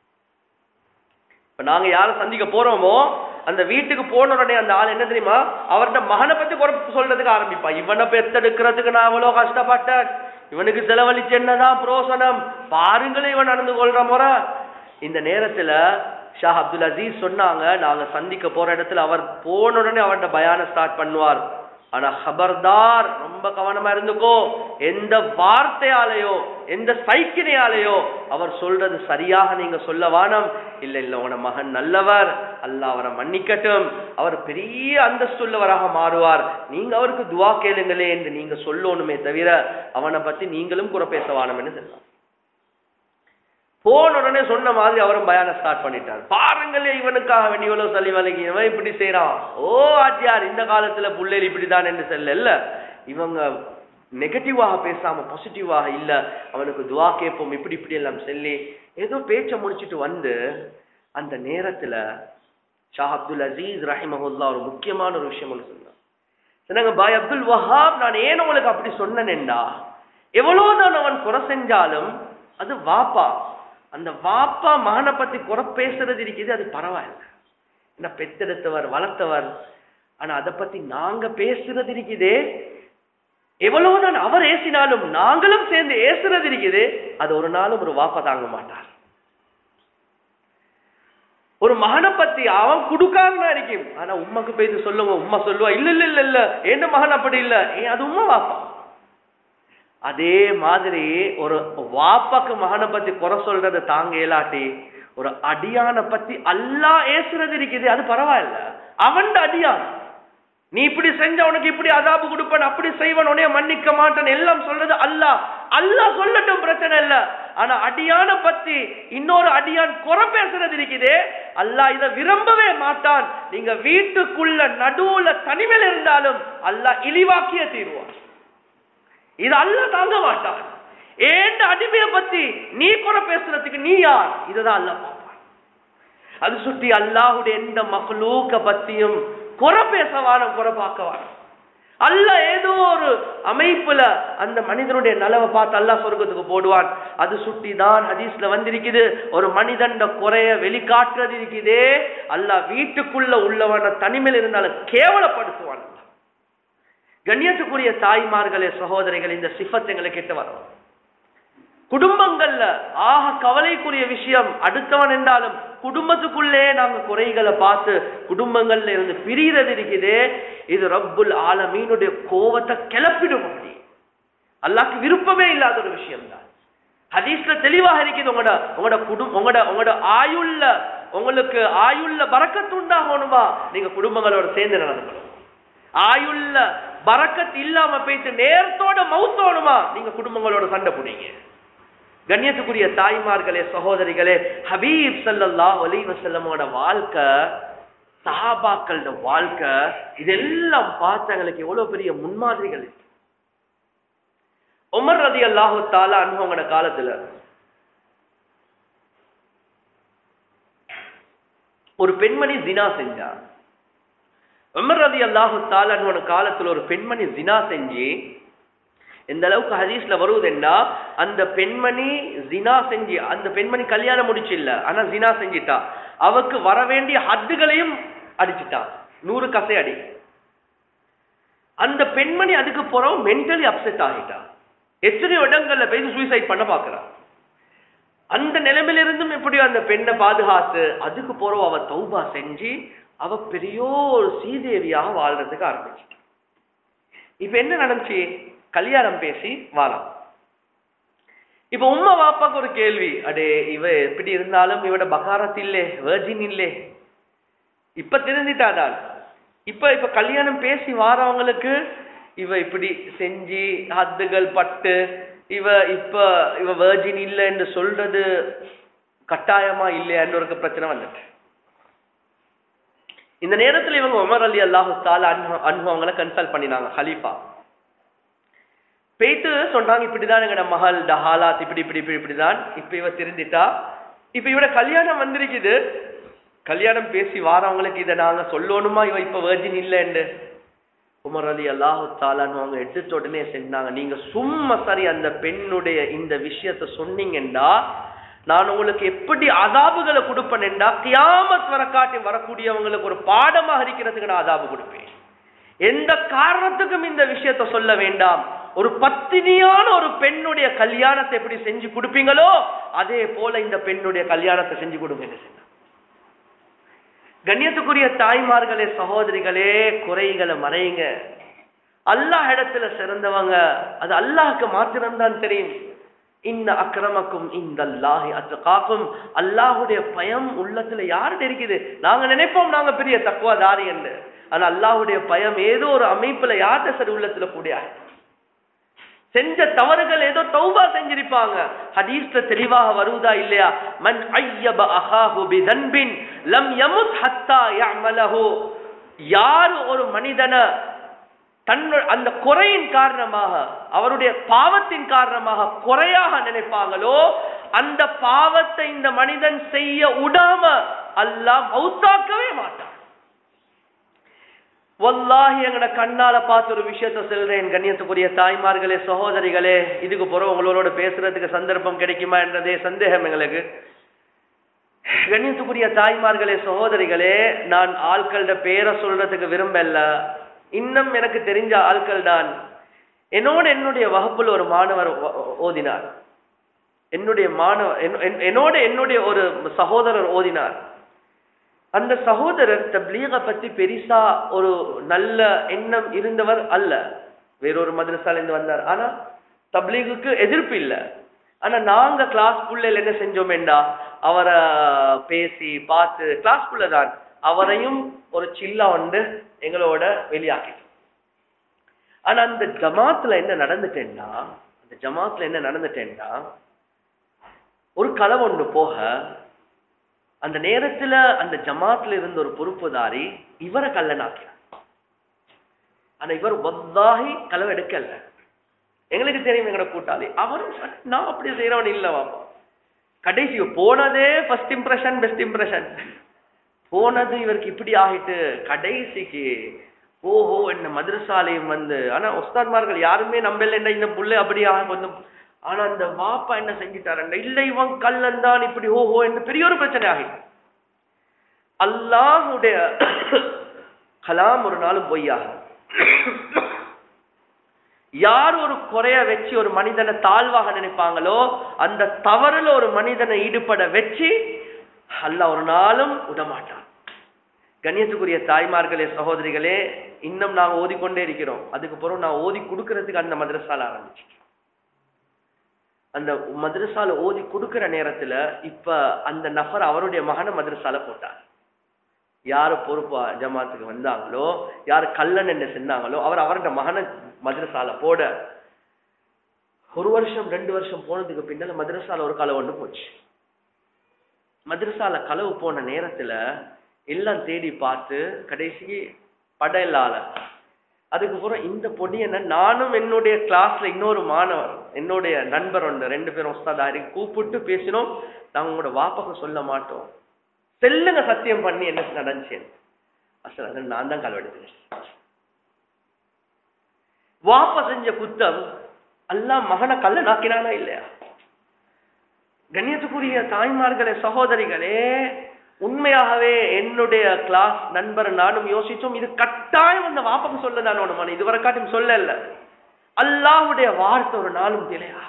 இப்ப நாங்க யாரை சந்திக்க போறோமோ அந்த வீட்டுக்கு போன உடனே அந்த ஆள் என்ன தெரியுமா, அவருடைய மகனை பத்தி குறை சொல்றதுக்கு ஆரம்பிப்பா. இவனை பெத்தெடுக்கிறதுக்கு நான் அவ்வளோ கஷ்டப்பட்டேன், இவனுக்கு செலவழிச்சு என்னதான் புரோசனம், பாருங்களே இவன் நடந்து கொள்ற முறை. இந்த நேரத்துல ஷாஹ் அப்துல் அசீஸ் சொன்னாங்க, நாங்க சந்திக்க போற இடத்துல அவர் போன உடனே அவருடைய பயான ஸ்டார்ட் பண்ணுவார். ஆனா ஹபர்தார், ரொம்ப கவனமா இருந்துக்கோ, எந்த வார்த்தையாலேயோ எந்த சைக்கினையாலேயோ அவர் சொல்றது சரியாக நீங்க சொல்ல வானம். இல்ல இல்ல உன மகன் நல்லவர், அல்லாஹ் அவரை மன்னிக்கட்டும், அவர் பெரிய அந்தஸ்துள்ளவராக மாறுவார், நீங்க அவருக்கு துவா கேளுங்களே என்று நீங்க சொல்லணுமே தவிர அவனை பத்தி நீங்களும் குறை பேச வானம்னு சொல்லலாம். போன உடனே சொன்ன மாதிரி அவரும் பயான ஸ்டார்ட் பண்ணிட்டார். பாருங்களே இவனுக்காக வேண்டி இவ்வளவு சளி வலிக்கு இவன் இப்படி செய்யறான், ஓ ஆச்சியார் இந்த காலத்துல புள்ளைகள் இப்படிதான் என்று சொல்ல, இவங்க நெகட்டிவாக பேசாம பாசிட்டிவாக இல்ல, அவனுக்கு துவா கேட்போம் இப்படி இப்படி எல்லாம் சொல்லி ஏதோ பேச்ச முடிச்சுட்டு வந்து அந்த நேரத்துல ஷாஹ் அப்துல் அசீஸ் ரஹிமஹுல்லா ஒரு முக்கியமான ஒரு விஷயம் ஒன்று சொன்னாங்க. சொன்னாங்க, பாய் அப்துல் வஹாப், நான் ஏன் உங்களுக்கு அப்படி சொன்னேன்டா, எவ்வளவுதான் அவன் குறை செஞ்சாலும் அது வாப்பா, அந்த வாப்பா மகனை பத்தி குறை பேசுறது இருக்குது, அது பரவாயில்ல, என்ன பெத்தெடுத்தவர் வளர்த்தவர். ஆனா அதை பத்தி நாங்க பேசுறது இருக்குதே, எவ்வளவுதான் அவர் ஏசினாலும் நாங்களும் சேர்ந்து ஏசுறது இருக்குது, அது ஒரு நாளும் ஒரு வாப்பா தாங்க மாட்டார். ஒரு மகனை பத்தி அவன் குடுக்காம இருக்கும், ஆனா உண்மைக்கு போய் சொல்லுங்க, உண்மை சொல்லுவா, இல்ல இல்ல இல்ல இல்ல என்ன மகன் அப்படி இல்ல, ஏன் அது உண்மை வாப்பா. அதே மாதிரி ஒரு வாப்பாக்கு மகனை பத்தி குறை சொல்றது தாங்க இயலாட்டி ஒரு அடியான பத்தி அல்லாஹ் ஏசுறது இருக்குது, அது பரவாயில்ல, அவன் அடியான். நீ இப்படி செஞ்ச உனக்கு இப்படி அதாபு கொடுப்பன், அப்படி செய்வன், உன்னைய மன்னிக்க மாட்டான் எல்லாம் சொல்றது அல்லாஹ். அல்லாஹ் சொல்லட்டும், பிரச்சனை இல்ல. ஆனா அடியான பத்தி இன்னொரு அடியான் குறை பேசுறது இருக்குதே, அல்லாஹ் இதை விரும்பவே மாட்டான். நீங்க வீட்டுக்குள்ள நடுவுல தனிமையில் இருந்தாலும் அல்லாஹ் இழிவாக்கிய தீர்வான். இது அல்லாஹ் தாங்க மாட்டான். ஏண்ட அடிமையை பத்தி நீ குறை பேசுறதுக்கு நீ யார்? இதுதான் அல்லாஹ் பார்ப்பான். அது சுற்றி அல்லாஹுடைய எந்த மக்லூக்க பத்தியும் குறை பேசவானம், குறை பார்க்கவானம். அல்லாஹ் ஏதோ ஒரு அமைப்புல அந்த மனிதனுடைய நலவை பார்த்து அல்லாஹ் சொர்க்கத்துக்கு போடுவான். அது சுட்டி தான் ஹதீஸ்ல வந்திருக்குது, ஒரு மனிதன் குறைய வெளிக்காட்டுறது இருக்குதே, அல்லாஹ் வீட்டுக்குள்ள உள்ளவன தனிமையில் இருந்தாலும் கேவலப்படுத்துவான். கண்ணியத்துக்குரிய தாய்மார்களே, சகோதரிகள், இந்த சிஃபத் எங்களை கிட்ட வரும். குடும்பங்கள்ல ஆக கவலைக்குரிய விஷயம் அடுத்தவன் என்றாலும் குடும்பத்துக்குள்ளே நாங்க குறைகளை பார்த்து குடும்பங்கள்ல இருந்து பிரிகிறது இருக்குதே, இது ரப்புல் ஆலமீனுடைய கோவத்தை கிளப்பிடும். அப்படி அல்லாஹ்க்கு விருப்பமே இல்லாத ஒரு விஷயம் தான். ஹதீஸ்ல தெளிவாக இருக்குது, உங்களோட உங்களோட குடும்ப உங்களோட உங்களோட ஆயுள்ள உங்களுக்கு ஆயுள்ள பரக்கத்து உண்டாகணுமா, நீங்க குடும்பங்களோட சேர்ந்து நடந்துக்கணும். ஆயுள்ள பரக்கத் இல்லாம போயிட்டு நேரத்தோட மௌத்தோணுமா, நீங்க குடும்பங்களோட சண்டை புடிங்க. கண்ணியத்துக்குரிய தாய்மார்களே, சகோதரிகளே, ஹபீப் ஸல்லல்லாஹு அலைஹி வஸல்லமோட வாழ்க்கை, சஹாபாக்களோட வாழ்க்கை, இதெல்லாம் பார்த்தவங்களுக்கு எவ்வளவு பெரிய முன்மாதிரிகள். உமர் ரலியல்லாஹு தஆலா அன்ஹுவோட காலத்துல ஒரு பெண்மணி ஜினா செஞ்சா. உமர் ரலியல்லாஹு தஆலா அன்ஹுவோட காலத்துல ஒரு பெண்மணி ஜினா செஞ்சு, எந்த அளவுக்கு ஹதீஸ்ல வருவதுன்னா, அந்த பெண்மணி ஜினா செஞ்சு, அந்த பெண்மணி கல்யாணம் முடிச்சு இல்ல, ஆனா ஜினா செஞ்சிட்டா, அவக்கு வர வேண்டிய ஹத்துகளையும் அடிச்சுட்டா, நூறு கசை அடி. அந்த பெண்மணி அதுக்கு போறோம் மென்டலி அப்செட் ஆகிட்டா, எத்தனை இடங்கள்ல போய் சூசைட் பண்ண பாக்குறா. அந்த நிலைமையிலிருந்தும் எப்படியோ அந்த பெண்ணை பாதுகாத்து அதுக்கு போறோம் அவ தௌபா செஞ்சு அவ பெரிய ஒரு சீதேவியாக வாழ்றதுக்கு ஆரம்பிச்சுட்டா. இப்ப என்ன நடந்துச்சு, கல்யாணம் பேசி வாழாம். இப்ப உம்மா வாப்பாக்கு ஒரு கேள்வி, அடே இவ எப்படி இருந்தாலும் இவட பகாரத் இல்லே, வெர்ஜின் இல்லே, இப்ப தெரிஞ்சிட்டாதான். இப்ப இப்ப கல்யாணம் பேசி வாரவங்களுக்கு இவ இப்படி செஞ்சு ஹத்துகள் பட்டு இவ இப்ப இவ வெர்ஜின் இல்லை என்று சொல்றது கட்டாயமா இல்லையான்னு ஒரு பிரச்சனை வந்துட்டு. இந்த நேரத்தில் இவங்க உமர் அலி அல்லாஹு தஆலா அன்ஹு அவங்களை கன்சல்ட் பண்ணினாங்க, ஹலீஃபா. பேய்த்து சொன்னாங்க, இப்படிதான் எங்கட மகள் டஹாலாத் இப்படி இப்படி இப்படி இப்படிதான், இப்ப இவ திருந்திட்டா, இப்ப இவட கல்யாணம் வந்திருக்குது, கல்யாணம் பேசி வாரவங்களுக்கு இதை நாங்க சொல்லணுமா, இவ இப்ப வெர்ஜின் இல்லைன்னு. உமர் அலி அல்லாஹு தஆலா அவங்க எடுத்த உடனே செஞ்சாங்க, நீங்க சும்மா சரி அந்த பெண்ணுடைய இந்த விஷயத்த சொன்னீங்கன்னா நான் உங்களுக்கு எப்படி அதாபுகளை கொடுப்பேன்டா, கியாமத் வர காட்டி வரக்கூடியவங்களுக்கு ஒரு பாடமாக இருக்கிறதுக்கு நான் அதாபு கொடுப்பேன். எந்த காரணத்துக்கும் இந்த விஷயத்த சொல்ல வேண்டாம். ஒரு பத்தினியான ஒரு பெண்ணுடைய கல்யாணத்தை எப்படி செஞ்சு கொடுப்பீங்களோ அதே போல இந்த பெண்ணுடைய கல்யாணத்தை செஞ்சு கொடுங்க. கண்ணியத்துக்குரிய தாய்மார்களே, சகோதரிகளே, குறைகளை மறைங்க. அல்லாஹ் இடத்துல சிறந்தவங்க அது அல்லாஹ்க்கு மாத்திரம்தான் தெரியும். இன்ன அக்ரமக்கும் இந்தல்லாஹி அத்காக்கும், அல்லாஹ்வுடைய பயம் உள்ளத்துல யாருக்கு இருக்குது? நாங்க நினைப்போம் நாங்க பெரிய தக்வாதாரி என்று, ஆனா அல்லாஹ்வுடைய பயம் ஏதோ ஒரு அமைப்புல யார்கிட்ட சரி உள்ளத்துல கூடிய செஞ்ச தவறுகள் ஏதோ தௌபா செஞ்சிருப்பாங்க. ஹதீஸ்ல தெளிவாக வருவதா இல்லையா, மன் ஐயப அஹாஹு பிதன்பின் லம் யமுத் ஹத்தா யஅமலஹு, யார் ஒரு மனிதனை தன் அந்த குறையின் காரணமாக அவருடைய பாவத்தின் காரணமாக குறையாக நினைப்பாங்களோ அந்த பாவத்தை இந்த மனிதன் செய்ய விடாம அல்லாஹ் மௌத்தாக்கவே மாட்டான். வல்லாஹி எங்கட கண்ணால பார்த்து ஒரு விஷயத்த சொல்றேன். கண்ணியத்துக்குரிய தாய்மார்களே, சகோதரிகளே, இதுக்கு பிறகு உங்களோட பேசுறதுக்கு சந்தர்ப்பம் கிடைக்குமா என்றதே சந்தேகம் எங்களுக்கு. கண்ணியத்துக்குரிய தாய்மார்களே, சகோதரிகளே, நான் ஆட்களோட பேரை சொல்றதுக்கு விரும்பல. இன்னும் எனக்கு தெரிஞ்ச ஆட்கள் தான். என்னோட என்னுடைய வகுப்புல ஒரு மாணவர் ஓதினார். என்னுடைய மாணவர் என்னோட என்னுடைய ஒரு சகோதரர் ஓதினார். அந்த சகோதரர் தப்லீக பத்தி பெரிசா ஒரு நல்ல எண்ணம் இருந்தவர் அல்ல. வேறொரு மதரசால இருந்து வந்தார். ஆனா தப்லீகுக்கு எதிர்ப்பு இல்லை. ஆனா நாங்க கிளாஸ் புள்ளையில என்ன செஞ்சோமேண்டா அவரை பேசி பார்த்து, கிளாஸ் புள்ள தான் அவரையும் ஒரு சில்லா வந்து எங்களோட வெளியாக்கிட்டோம். ஆனா அந்த ஜமாத்துல என்ன நடந்துட்டேன்னா அந்த ஜமாத்துல என்ன நடந்துட்டேன்னா ஒரு களவு ஒன்று போக அந்த நேரத்துல அந்த ஜமாத்துல இருந்த ஒரு பொறுப்புதாரி இவரை கல்லனாக்கிறார். ஆனா இவர் வல்லாஹி களவு எடுக்கல. எங்களுக்கு தெரியும் எங்களோட கூட்டாளி அவரும் நான் அப்படி செய்யறவன் இல்ல வாப்பா. கடைசி போனதே ஃபர்ஸ்ட் இம்ப்ரெஷன் பெஸ்ட் இம்ப்ரெஷன் போனது இவருக்கு இப்படி ஆகிட்டு கடைசிக்கு ஓஹோ என்ன மதரசாலையும் வந்து ஆனா உஸ்தாத்மார்கள் யாருமே நம்பல என்ன இந்த புள்ளை அப்படியாக கொஞ்சம். ஆனா அந்த வாப்பா என்ன செஞ்சிட்டாரு இல்ல இவன் கல்லன் தான் இப்படி ஓஹோ என்ன பெரிய ஒரு பிரச்சனை ஆகிட்டு. அல்லாஹ்வுடைய கலாம் ஒரு நாளும் பொய்யாக. யார் ஒரு குறைய வச்சு ஒரு மனிதனை தாழ்வாக நினைப்பாங்களோ அந்த தவறுல ஒரு மனிதனை ஈடுபட வச்சு அல்லாஹ் ஒரு நாளும் விடமாட்டான். கண்ணியத்துக்குரிய தாய்மார்களே சகோதரிகளே, இன்னும் நாங்க ஓதிக்கொண்டே இருக்கிறோம். அதுக்கு பிறகு நான் ஓதி கொடுக்கறதுக்கு அந்த மதரசால ஆரம்பிச்சு அந்த மதரசால ஓதி கொடுக்கிற நேரத்துல இப்ப அந்த நபர் அவருடைய மகனை மதரசால போட்டார். யாரு பொறுப்பா ஜமாத்துக்கு வந்தாங்களோ யாரு கல்லன் என்ன செஞ்சாங்களோ அவர் அவருடைய மகனை மதரசால போட ஒரு வருஷம் ரெண்டு வருஷம் போனதுக்கு பின்னால மதரசால ஒரு களவு ஒன்று போச்சு. மதரசால களவு போன நேரத்துல எல்லாம் தேடி பார்த்து கடைசி படையலால அதுக்கப்புறம் இந்த பொடியனை நானும் என்னுடைய கிளாஸ்ல இன்னொரு மாணவர் என்னுடைய நண்பர் ஒன்று ரெண்டு பேரும் உஸ்தாதாரி கூப்பிட்டு பேசினோம். நாங்க உங்களோட வாப்பாக்கு சொல்ல மாட்டோம், செல்லுங்க சத்தியம் பண்ணி என்ன நடந்துச்சேன். அசல் நான் தான் களவெடுத்தேன். வாப்பா செஞ்ச குத்தம் அல்லாஹ் மகனை கல்ல நாக்கினானா இல்லையா? கண்ணியத்துக்குரிய தாய்மார்களே சகோதரிகளே, உண்மையாகவே என்னுடைய கிளாஸ் நண்பர் நானும் யோசிச்சோம், இது கட்டாயம் அந்த வாப்பாக்கு சொல்லதான் ஒண்ணு இதுவரை காட்டும் சொல்ல இல்ல. அல்லாஹ்வுடைய வார்த்தை ஒரு நாளும் இல்லையா?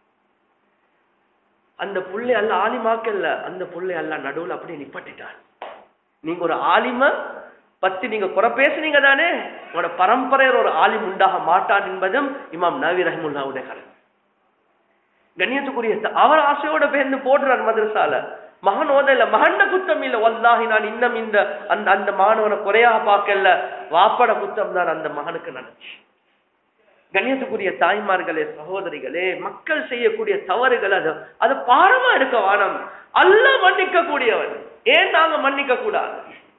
அந்த புள்ளை அல்ல ஆலிமாக்கல்ல, அந்த புள்ளை அல்ல நடுவுல அப்படியே நிப்பட்டிட்டான். நீங்க ஒரு ஆலிம பத்தி நீங்க குறை பேசுனீங்க தானே, உங்களோட பரம்பரையில் ஒரு ஆலிம் உண்டாக மாட்டான் என்பதும் இமாம் நவவி ரஹ்மத்துல்லாஹுடைய கருத்து. கண்ணியத்துக்குரிய அவர் ஆசையோட பேர்ந்து போடுறார் மதரசால, மகன் ஓதல, மகண்ட குத்தம் இல்ல. வல்லாஹி நான் இன்னும் இந்த அந்த அந்த மாணவனை குறையாக பார்க்கல, வாப்பட குத்தம் தான் அந்த மகனுக்கு நடந்துச்சு. கண்ணியத்துக்குரிய தாய்மார்களே சகோதரிகளே, மக்கள் செய்யக்கூடிய தவறுகள் அது அது பாரமா எடுக்க வானம். அல்லாஹ் மன்னிக்க கூடியவன், ஏன் நாங்க மன்னிக்க கூடாது?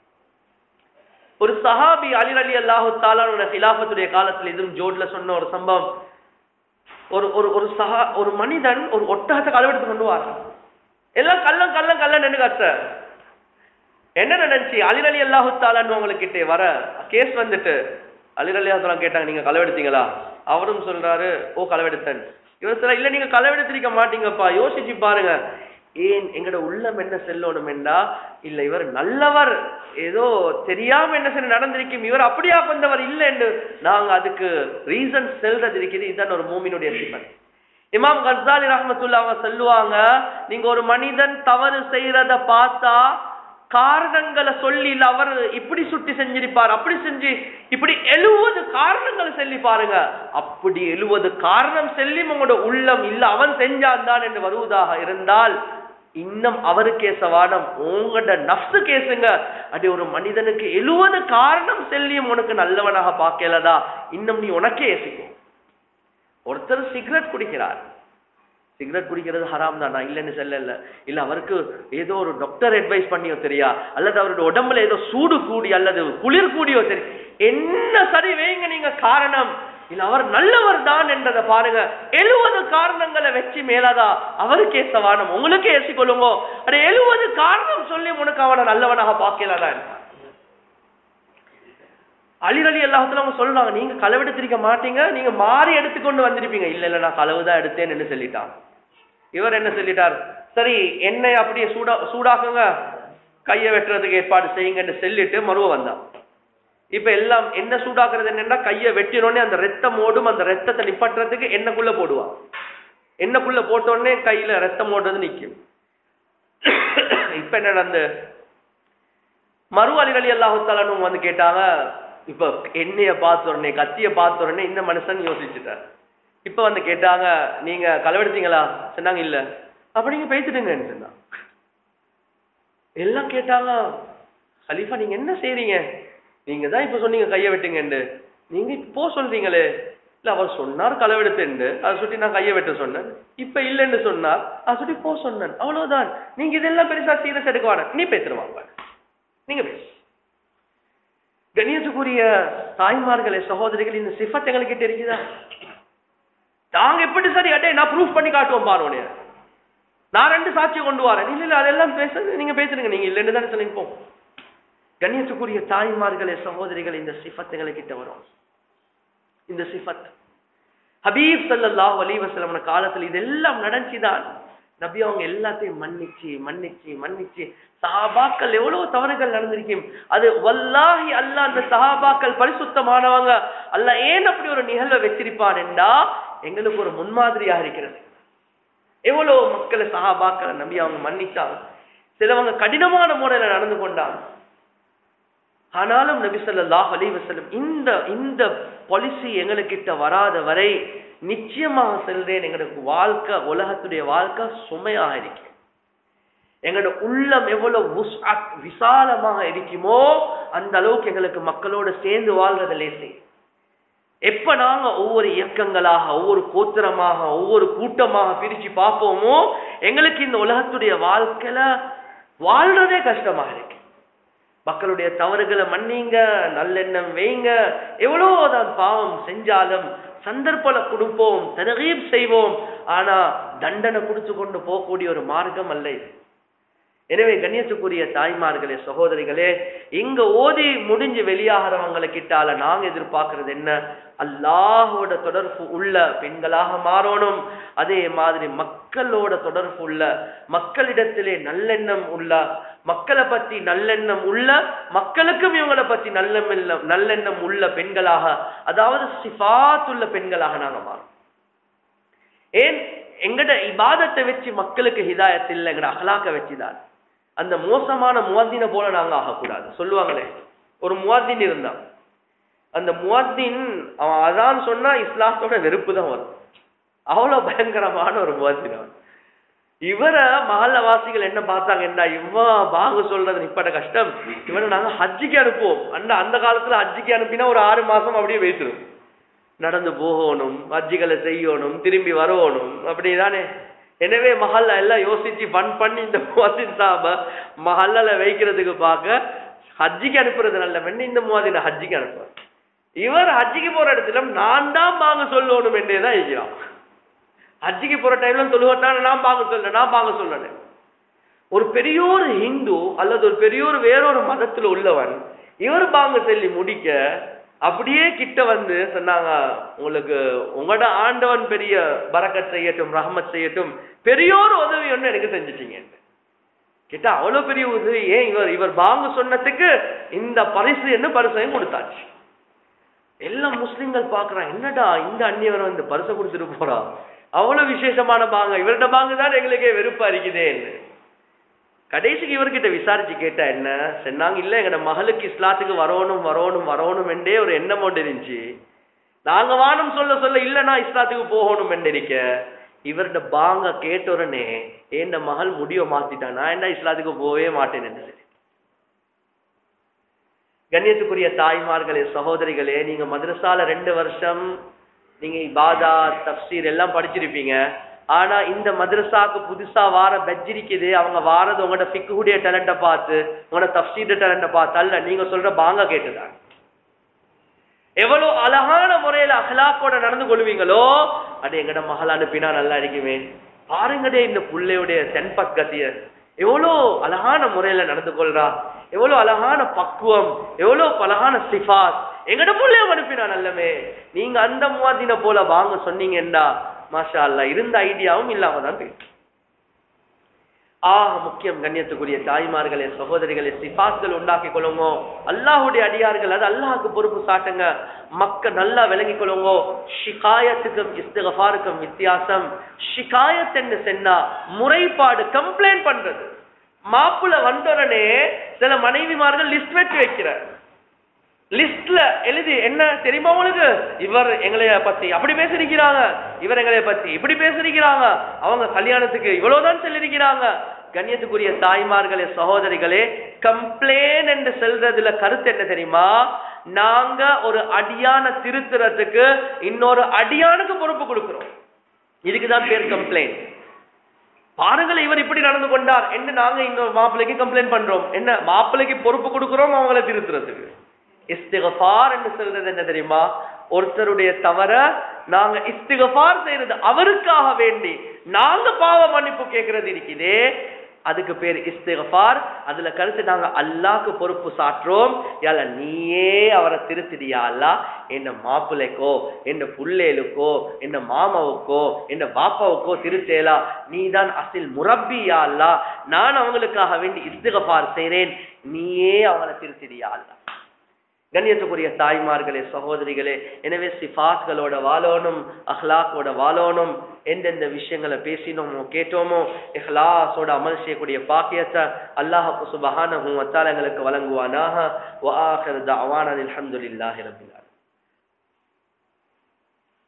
ஒரு சஹாபி அலி ரலியல்லாஹு தஆலா ஹிலாஃபத்துடைய காலத்தில் இதுவும் ஜோட்ல சொன்ன ஒரு சம்பவம். ஒரு ஒரு ஒரு சஹா ஒரு மனிதன் ஒரு ஒட்டகத்தை களவெடுத்து கொண்டு வரான். எல்லாம் கள்ளம் கள்ளம் கள்ளம் என்று கத்த என்ன நடந்துச்சு? அலி ரலியல்லாஹு தஆலா உங்ககிட்ட வர கேஸ் வந்துட்டு அலி ரலியல்லாஹு தஆலா கேட்டாங்க, நீங்க களவெடுத்தீங்களா? அவரும் சொல்றாரு, ஓ களவெடுத்தேன். இவர் சொல்ல, இல்ல நீங்க களவெடுத்திருக்க மாட்டீங்கப்பா, யோசிச்சு பாருங்க. ஏன் எங்கட உள்ளம் என்ன செல்லணும் என்றா, இல்ல இவர் நல்லவர், ஏதோ தெரியாம என்ன செய்ய நடந்திருக்கும், இவர் அப்படியா வந்தவர் இல்லை என்று நாங்க அதுக்கு ரீசன் செல்றது இருக்குது. இதுதான் ஒரு மூமினுடைய சிபத். இமாம் கஸ்ஸாலி ரஹ்மத்துல்லாஹி அலைஹி சொல்லுவாங்க, நீங்க ஒரு மனிதன் தவறு செய்யறத பார்த்தா காரணங்களை சொல்லி, இல்ல அவர் இப்படி சுட்டி செஞ்சிருப்பார், அப்படி செஞ்சு இப்படி எழுவது காரணங்களை சொல்லி பாருங்க. அப்படி எழுவது காரணம் சொல்லி உங்களோட உள்ளம் இல்ல அவன் செஞ்சான் தான் என்று வருவதாக இருந்தால் இன்னும் அவருக்கே சவானம், உங்களோட நஃப்ஸு கேசுங்க. அப்படி ஒரு மனிதனுக்கு எழுவது காரணம் சொல்லியும் உனக்கு நல்லவனாக பார்க்கலதா, இன்னும் நீ உனக்கே ஏசிக்கும். ஒருத்தர் சிகரெட் குடிக்கிறார், சிகரெட் குடிக்கிறது ஹராம் தான், நான் இல்லைன்னு சொல்ல இல்ல இல்ல அவருக்கு ஏதோ ஒரு டாக்டர் அட்வைஸ் பண்ணியோ தெரியா, அல்லது அவருடைய உடம்புல ஏதோ சூடு கூடி அல்லது குளிர் கூடியோ தெரியும், என்ன சரி வைங்க நீங்க காரணம், இல்ல அவர் நல்லவர் தான் என்றதை பாருங்க. எழுபது காரணங்களை வச்சு மேலாதா அவருக்கே சவானம், உங்களுக்கே ஏசிக்கொள்ளுங்க. அட எழுபது காரணம் சொல்லி உனக்கு அவனை நல்லவனாக பார்க்கலாதான். அலி ரலியல்லாஹு தஆலா அவங்க சொல்றாங்க, நீங்க களவெடுத்திருக்க மாட்டீங்க, நீங்க மாறி எடுத்துக்கொண்டு வந்திருப்பீங்க. இல்ல இல்ல நான் களவுதான் எடுத்தேன் என்று சொல்லிட்டான். இவர் என்ன சொல்லிட்டார், சரி எண்ணெய் அப்படியே சூடா சூடாக்குங்க, கையை வெட்டுறதுக்கு ஏற்பாடு செய்யுங்கன்னு சொல்லிட்டு மறுவ வந்தான். இப்ப எல்லாம் என்ன சூடாக்குறது என்னன்னா, கையை வெட்டினோடனே அந்த ரத்தம் ஓடும், அந்த ரத்தத்தை நிப்பாட்டுறதுக்கு எண்ணெய்க்குள்ள போடுவான். எண்ணெய்க்குள்ள போட்டோடனே கையில ரத்தம் ஓடுறது நிக்கும். இப்ப என்ன நடந்து மறு அலி ரலியல்லாஹு தஆலா வந்து கேட்டாங்க, இப்ப எண்ணெய பார்த்த உடனே கத்திய பார்த்த உடனே இந்த மனுஷன் யோசிச்சுட்டார். இப்ப வந்து கேட்டாங்க, நீங்க களவெடுத்தீங்களா? சொன்னாங்க இல்ல. அப்ப நீங்க பேசிட்டுங்கன்னு சொன்னாங்க. எல்லாம் கேட்டாங்க, கலீஃபா நீங்க என்ன செய்றீங்க? நீங்க தான் இப்ப சொன்னீங்க கையை வெட்டுங்கன்னு, நீங்க இப்போ சொல்றீங்களே. இல்ல அவர் சொன்னார் களவெடுத்து, அதை சுட்டி நான் கையை வெட்ட சொன்னேன். இப்ப இல்லைன்னு சொன்னார், அதை சுட்டி போ சொன்னேன், அவ்வளவுதான். நீங்க இதெல்லாம் பெருசா சீரியஸ் எடுக்குவான, நீ பேசுருவாங்க, நீங்க பேசு. கண்ணியத்துக்குரிய தாய்மார்களே சகோதரிகள், இந்த சிஃபத் எங்களுக்கு இருக்குதா? நாங்க எப்படி சரி அட்டே நான் ப்ரூஃப் பண்ணி காட்டுவோம் பாருவோம், நான் ரெண்டு சாட்சியை கொண்டு வரேன். இல்ல இல்ல அதெல்லாம் பேச நீங்க பேசுறீங்க, நீங்க இல்லைன்னு தானே சொல்லிப்போம். கண்ணியத்துக்குரிய தாய்மார்களே சகோதரிகள், இந்த சிஃபத் எங்ககிட்ட வரும். இந்த சிஃபத் ஹபீப் ஸல்லல்லாஹு அலைஹி வஸல்லம் காலத்துல இதெல்லாம் நடந்துதான். நபி அவங்க எல்லாத்தையும் மன்னிச்சு மன்னிச்சு மன்னிச்சு சஹாபாக்கள் எவ்வளவு தவறுகள் நடந்திருக்கும். அது வல்லாஹி அல்லாஹ் அந்த சஹாபாக்கள் பரிசுத்தமானவங்க. அல்லாஹ் ஏன் அப்படி ஒரு நிகழ்வை வச்சிருப்பான் என்றா எங்களுக்கு ஒரு முன்மாதிரியாக இருக்கிறது. எவ்வளவு மக்களை சஹாபாக்களை நபி அவங்க மன்னிச்சாங்க. சிலவங்க கடினமான முறையில நடந்து கொண்டாங்க. ஆனாலும் நபி ஸல்லல்லாஹு அலைஹி வஸல்லம் இந்த இந்த பாலிசி எங்களுக்கிட்ட வராத வரை நிச்சயமாக சொல்றேன், எங்களுக்கு வாழ்க்கை, உலகத்துடைய வாழ்க்கை சுமையாக இருக்கு. எங்களோட உள்ளம் எவ்வளவு விசாலமாக இருக்குமோ அந்த அளவுக்கு எங்களுக்கு மக்களோட சேர்ந்து வாழ்றது லேசி. எப்ப நாங்க ஒவ்வொரு இயக்கங்களாக, ஒவ்வொரு கோத்திரமாக, ஒவ்வொரு கூட்டமாக பிரிச்சு பார்ப்போமோ எங்களுக்கு இந்த உலகத்துடைய வாழ்க்கையில வாழ்றதே கஷ்டமாக இருக்கு. மக்களுடைய தவறுகளை மன்னிங்க, நல்லெண்ணம் வைங்க, எவ்வளவுதான் பாவம் செஞ்சாலும் சந்தர்ப்பம் கொடுப்போம், தர்கீப் செய்வோம், ஆனா தண்டனை கொடுத்து கொண்டு போகக்கூடிய ஒரு மார்க்கம் அல்ல இது. எனவே கண்ணியத்துக்குரிய தாய்மார்களே சகோதரிகளே, இங்க ஓதி முடிஞ்சு வெளியாகிறவங்களை கிட்டால நாங்க எதிர்பார்க்கிறது என்ன? அல்லாஹோட தொடர்பு உள்ள பெண்களாக மாறணும். அதே மாதிரி மக்களோட தொடர்பு உள்ள, மக்களிடத்திலே நல்லெண்ணம் உள்ள, மக்களை பத்தி நல்லெண்ணம் உள்ள, மக்களுக்கும் இவங்களை பத்தி நல்ல நல்லெண்ணம் உள்ள பெண்களாக, அதாவது சிஃபாத் உள்ள பெண்களாக நாங்க மாறோம். ஏன்? எங்கட இபாதத்தை வச்சு மக்களுக்கு ஹிதாயத் இல்லை, எங்கட அஹ்லாக்க வச்சுதான். அந்த மோசமான முஅத்தினை போல நாங்க ஆகக்கூடாது. சொல்லுவாங்களே, ஒரு முஅத்தின் இருந்தான், அந்த முஅத்தின் அவன் அதான் சொன்னா இஸ்லாத்தோட வெறுப்பு தான் வரும். அவ்வளவு பயங்கரமான ஒரு முஅத்தின் அவன். இவரை மஹல்லவாசிகள் என்ன பார்த்தாங்கன்னா, இவன் பாங்கு சொல்றது இப்பட கஷ்டம், இவனை நாங்க ஹஜ்ஜிக்கு அனுப்புவோம். அந்த அந்த காலத்துல ஹஜ்ஜிக்கு அனுப்பினா ஒரு ஆறு மாசம் அப்படியே வைத்திரும், நடந்து போகணும், ஹஜ்ஜிகளை செய்யணும், திரும்பி வரணும், அப்படிதானே. எனவே மஹல்லா எல்லாம் யோசிச்சு ஃபன் பண்ணி இந்த முஅத்தின் சாப மஹல்லால வைக்கிறதுக்கு பார்க்க ஹஜ்ஜிக்கு அனுப்புறது நல்ல வெண்ணி, இந்த முஅத்தின ஹஜ்ஜிக்கு அனுப்புற. இவர் ஹஜ்ஜிக்கு போற இடத்துல நான் தான் பாங்க சொல்லணும் என்றேதான் இருக்கிறான். ஹஜ்ஜிக்கு போற டைம்ல தொழுவட்டான நான் பாங்க சொல்ல நான் பாங்க சொல்லணும். ஒரு பெரியோர் ஹிந்து அல்லது ஒரு பெரியோர் வேறொரு மதத்துல உள்ளவன் இவர் பாங்க சொல்லி முடிக்க அப்படியே கிட்ட வந்து சொன்னாங்க, உங்களுக்கு உங்களோட ஆண்டவன் பெரிய பரக்கத் செய்யட்டும், ரஹ்மத் செய்யட்டும், பெரியோர் உதவி ஒண்ணு எனக்கு செஞ்சுட்டீங்க கிட்ட. அவ்வளவு பெரிய உதவி. ஏன்? இவர் இவர் பாங்க சொன்னதுக்கு இந்த பரிசு என்ன பரிசையும் கொடுத்தாச்சு. எல்லாம் முஸ்லிம்கள் பாக்குறான், என்னடா இந்த அந்நியவர் வந்து பரிசை கொடுத்துட்டு போறா, அவ்வளவு விசேஷமான பாங்க, இவர்கிட்ட பாங்கு தான் எங்களுக்கே வெறுப்பா இருக்குதேன்னு. கடைசிக்கு இவர்கிட்ட விசாரிச்சு கேட்டா என்ன சொன்னாங்க, இல்ல எங்கட மகளுக்கு இஸ்லாத்துக்கு வரணும் வரணும் வரணும் என்றே ஒரு எண்ணம் ஒன்று இருந்துச்சு, நாங்க வானம் சொல்ல சொல்ல இல்ல நான் இஸ்லாத்துக்கு போகணும் என்றிருக்க, இவர்கிட்ட பாங்க கேட்ட உடனே என் மகள் முடிவை மாத்திட்டான், நான் என்ன இஸ்லாத்துக்கு போவே மாட்டேன் என்று சொல்லி. கண்ணியத்துக்குரிய தாய்மார்களே சகோதரிகளே, நீங்க மதரசால ரெண்டு வருஷம் நீங்க இபாதா தஃப்சீர் எல்லாம் படிச்சிருப்பீங்க. ஆனா இந்த மதரசாக்கு புதுசா வார பெட்ஜ் இருக்குது, அவங்க வாரது உங்களோட ஃபிக்ஹுடைய டேலண்ட்டை பார்த்து, உங்களோட தஃப்சீர் டேலண்ட்டை பார்த்து அல்ல, நீங்க சொல்ற பாங்க கேட்டுதான். எவ்வளவு அழகான முறையில அஹ்லாக்கோட நடந்து கொள்வீங்களோ, அடே எங்கட மகள் அனுப்பினா நல்லா இருக்குமே, பாருங்கடே இந்த புள்ளையுடைய தென்பத் கத்திய எவ்வளோ அழகான முறையில நடந்து கொள்றா, எவ்வளவு அழகான பக்குவம், எவ்வளவு அழகான சிஃபாத், எங்கட புள்ளைய அனுப்பினா நல்லமே. நீங்க அந்த முஅத்தினை போல வாங்க சொன்னீங்கன்னா மாஷா அல்லாஹ் இருந்த ஐடியாவும் இல்லாம தான் போயிட்டு. ஆக முக்கியம் கண்ணியத்துக்குரிய தாய்மார்களே சகோதரிகளே, சிஃபாத்கள் உண்டாக்கி கொள்ளுங்க. அல்லாஹுடைய அடியார்கள், அது அல்லாஹுக்கு பொறுப்பு சாட்டுங்க. மக்கள் நல்லா விளங்கி கொள்ளுங்க. ஷிகாயத்துக்கும் இஸ்திக்ஃபாருக்கும் வித்தியாசம். ஷிகாயத் என்று சொன்னா முறைப்பாடு, கம்ப்ளைண்ட் பண்றது. மாப்பிள்ள வந்தோடனே சில மனைவிமார்கள் லிஸ்ட் வச்சு வைக்கிறார். லிஸ்ட்ல எழுதி என்ன தெரியுமா உங்களுக்கு, இவர் எங்களைய பத்தி அப்படி பேசிருக்கிறாங்க, இவர் எங்களைய பத்தி இப்படி பேசிருக்கிறாங்க, அவங்க கல்யாணத்துக்கு இவ்வளவுதான் சொல்லிருக்கிறாங்க. கண்ணியத்துக்குரிய தாய்மார்களே சகோதரிகளே, கம்ப்ளைண்ட் என்று சொல்றதுல கருத்து என்ன தெரியுமா? நாங்க ஒரு அடியான திருத்துறதுக்கு இன்னொரு அடியானுக்கு பொறுப்பு கொடுக்கிறோம். இதுக்குதான் பேர் கம்ப்ளைண்ட். பாருங்கள், இவர் இப்படி நடந்து கொண்டார் என்று நாங்க இன்னொரு மாப்பிள்ளைக்கு கம்ப்ளைண்ட் பண்றோம். என்ன, மாப்பிள்ளைக்கு பொறுப்பு கொடுக்கிறோம் அவங்களை திருத்துறதுக்கு. இஸ்திக்ஃபார் என்று சொல்றது என்ன தெரியுமா? ஒருத்தருடைய தவற நாங்க இஸ்திக்ஃபார் செய்யறது, அவருக்காக வேண்டி நாங்க பாவ மன்னிப்பு கேட்கறது இருக்குதே, அதுக்கு பேர் இஸ்திக்ஃபார். அதுல கருத்து நாங்க அல்லாஹ்க்கு பொறுப்பு சாட்டுறோம். யால நீயே அவரை திருத்திடியா அல்லாஹ், என்ன மாப்பிள்ளைக்கோ என்ன புள்ளேலுக்கோ என்ன மாமாவுக்கோ என்ன பாப்பாவுக்கோ திருத்தேலா, நீதான் அசில் முரப்பியா அல்லாஹ், நான் அவங்களுக்காக வேண்டி இஸ்திக்ஃபார் செய்றேன், நீயே அவங்களை திருத்திடியா அல்லாஹ். கண்ணியத்துக்குரிய தாய்மார்களே சகோதரிகளே, எனவே சிஃபாத்களோட வாழணும், அஹ்லாக்கோட வாழணும். எந்தெந்த விஷயங்களை பேசினோமோ கேட்டோமோ இஹ்லாஸோட அமல் செய்யக்கூடிய பாக்கியத்தை அல்லாஹ் சுப்ஹானஹு வ தஆலா எங்களுக்கு வழங்குவானாக. வ ஆகிரு தஅவானா அல்ஹம்துலில்லாஹி ரப்பில் ஆலமீன்.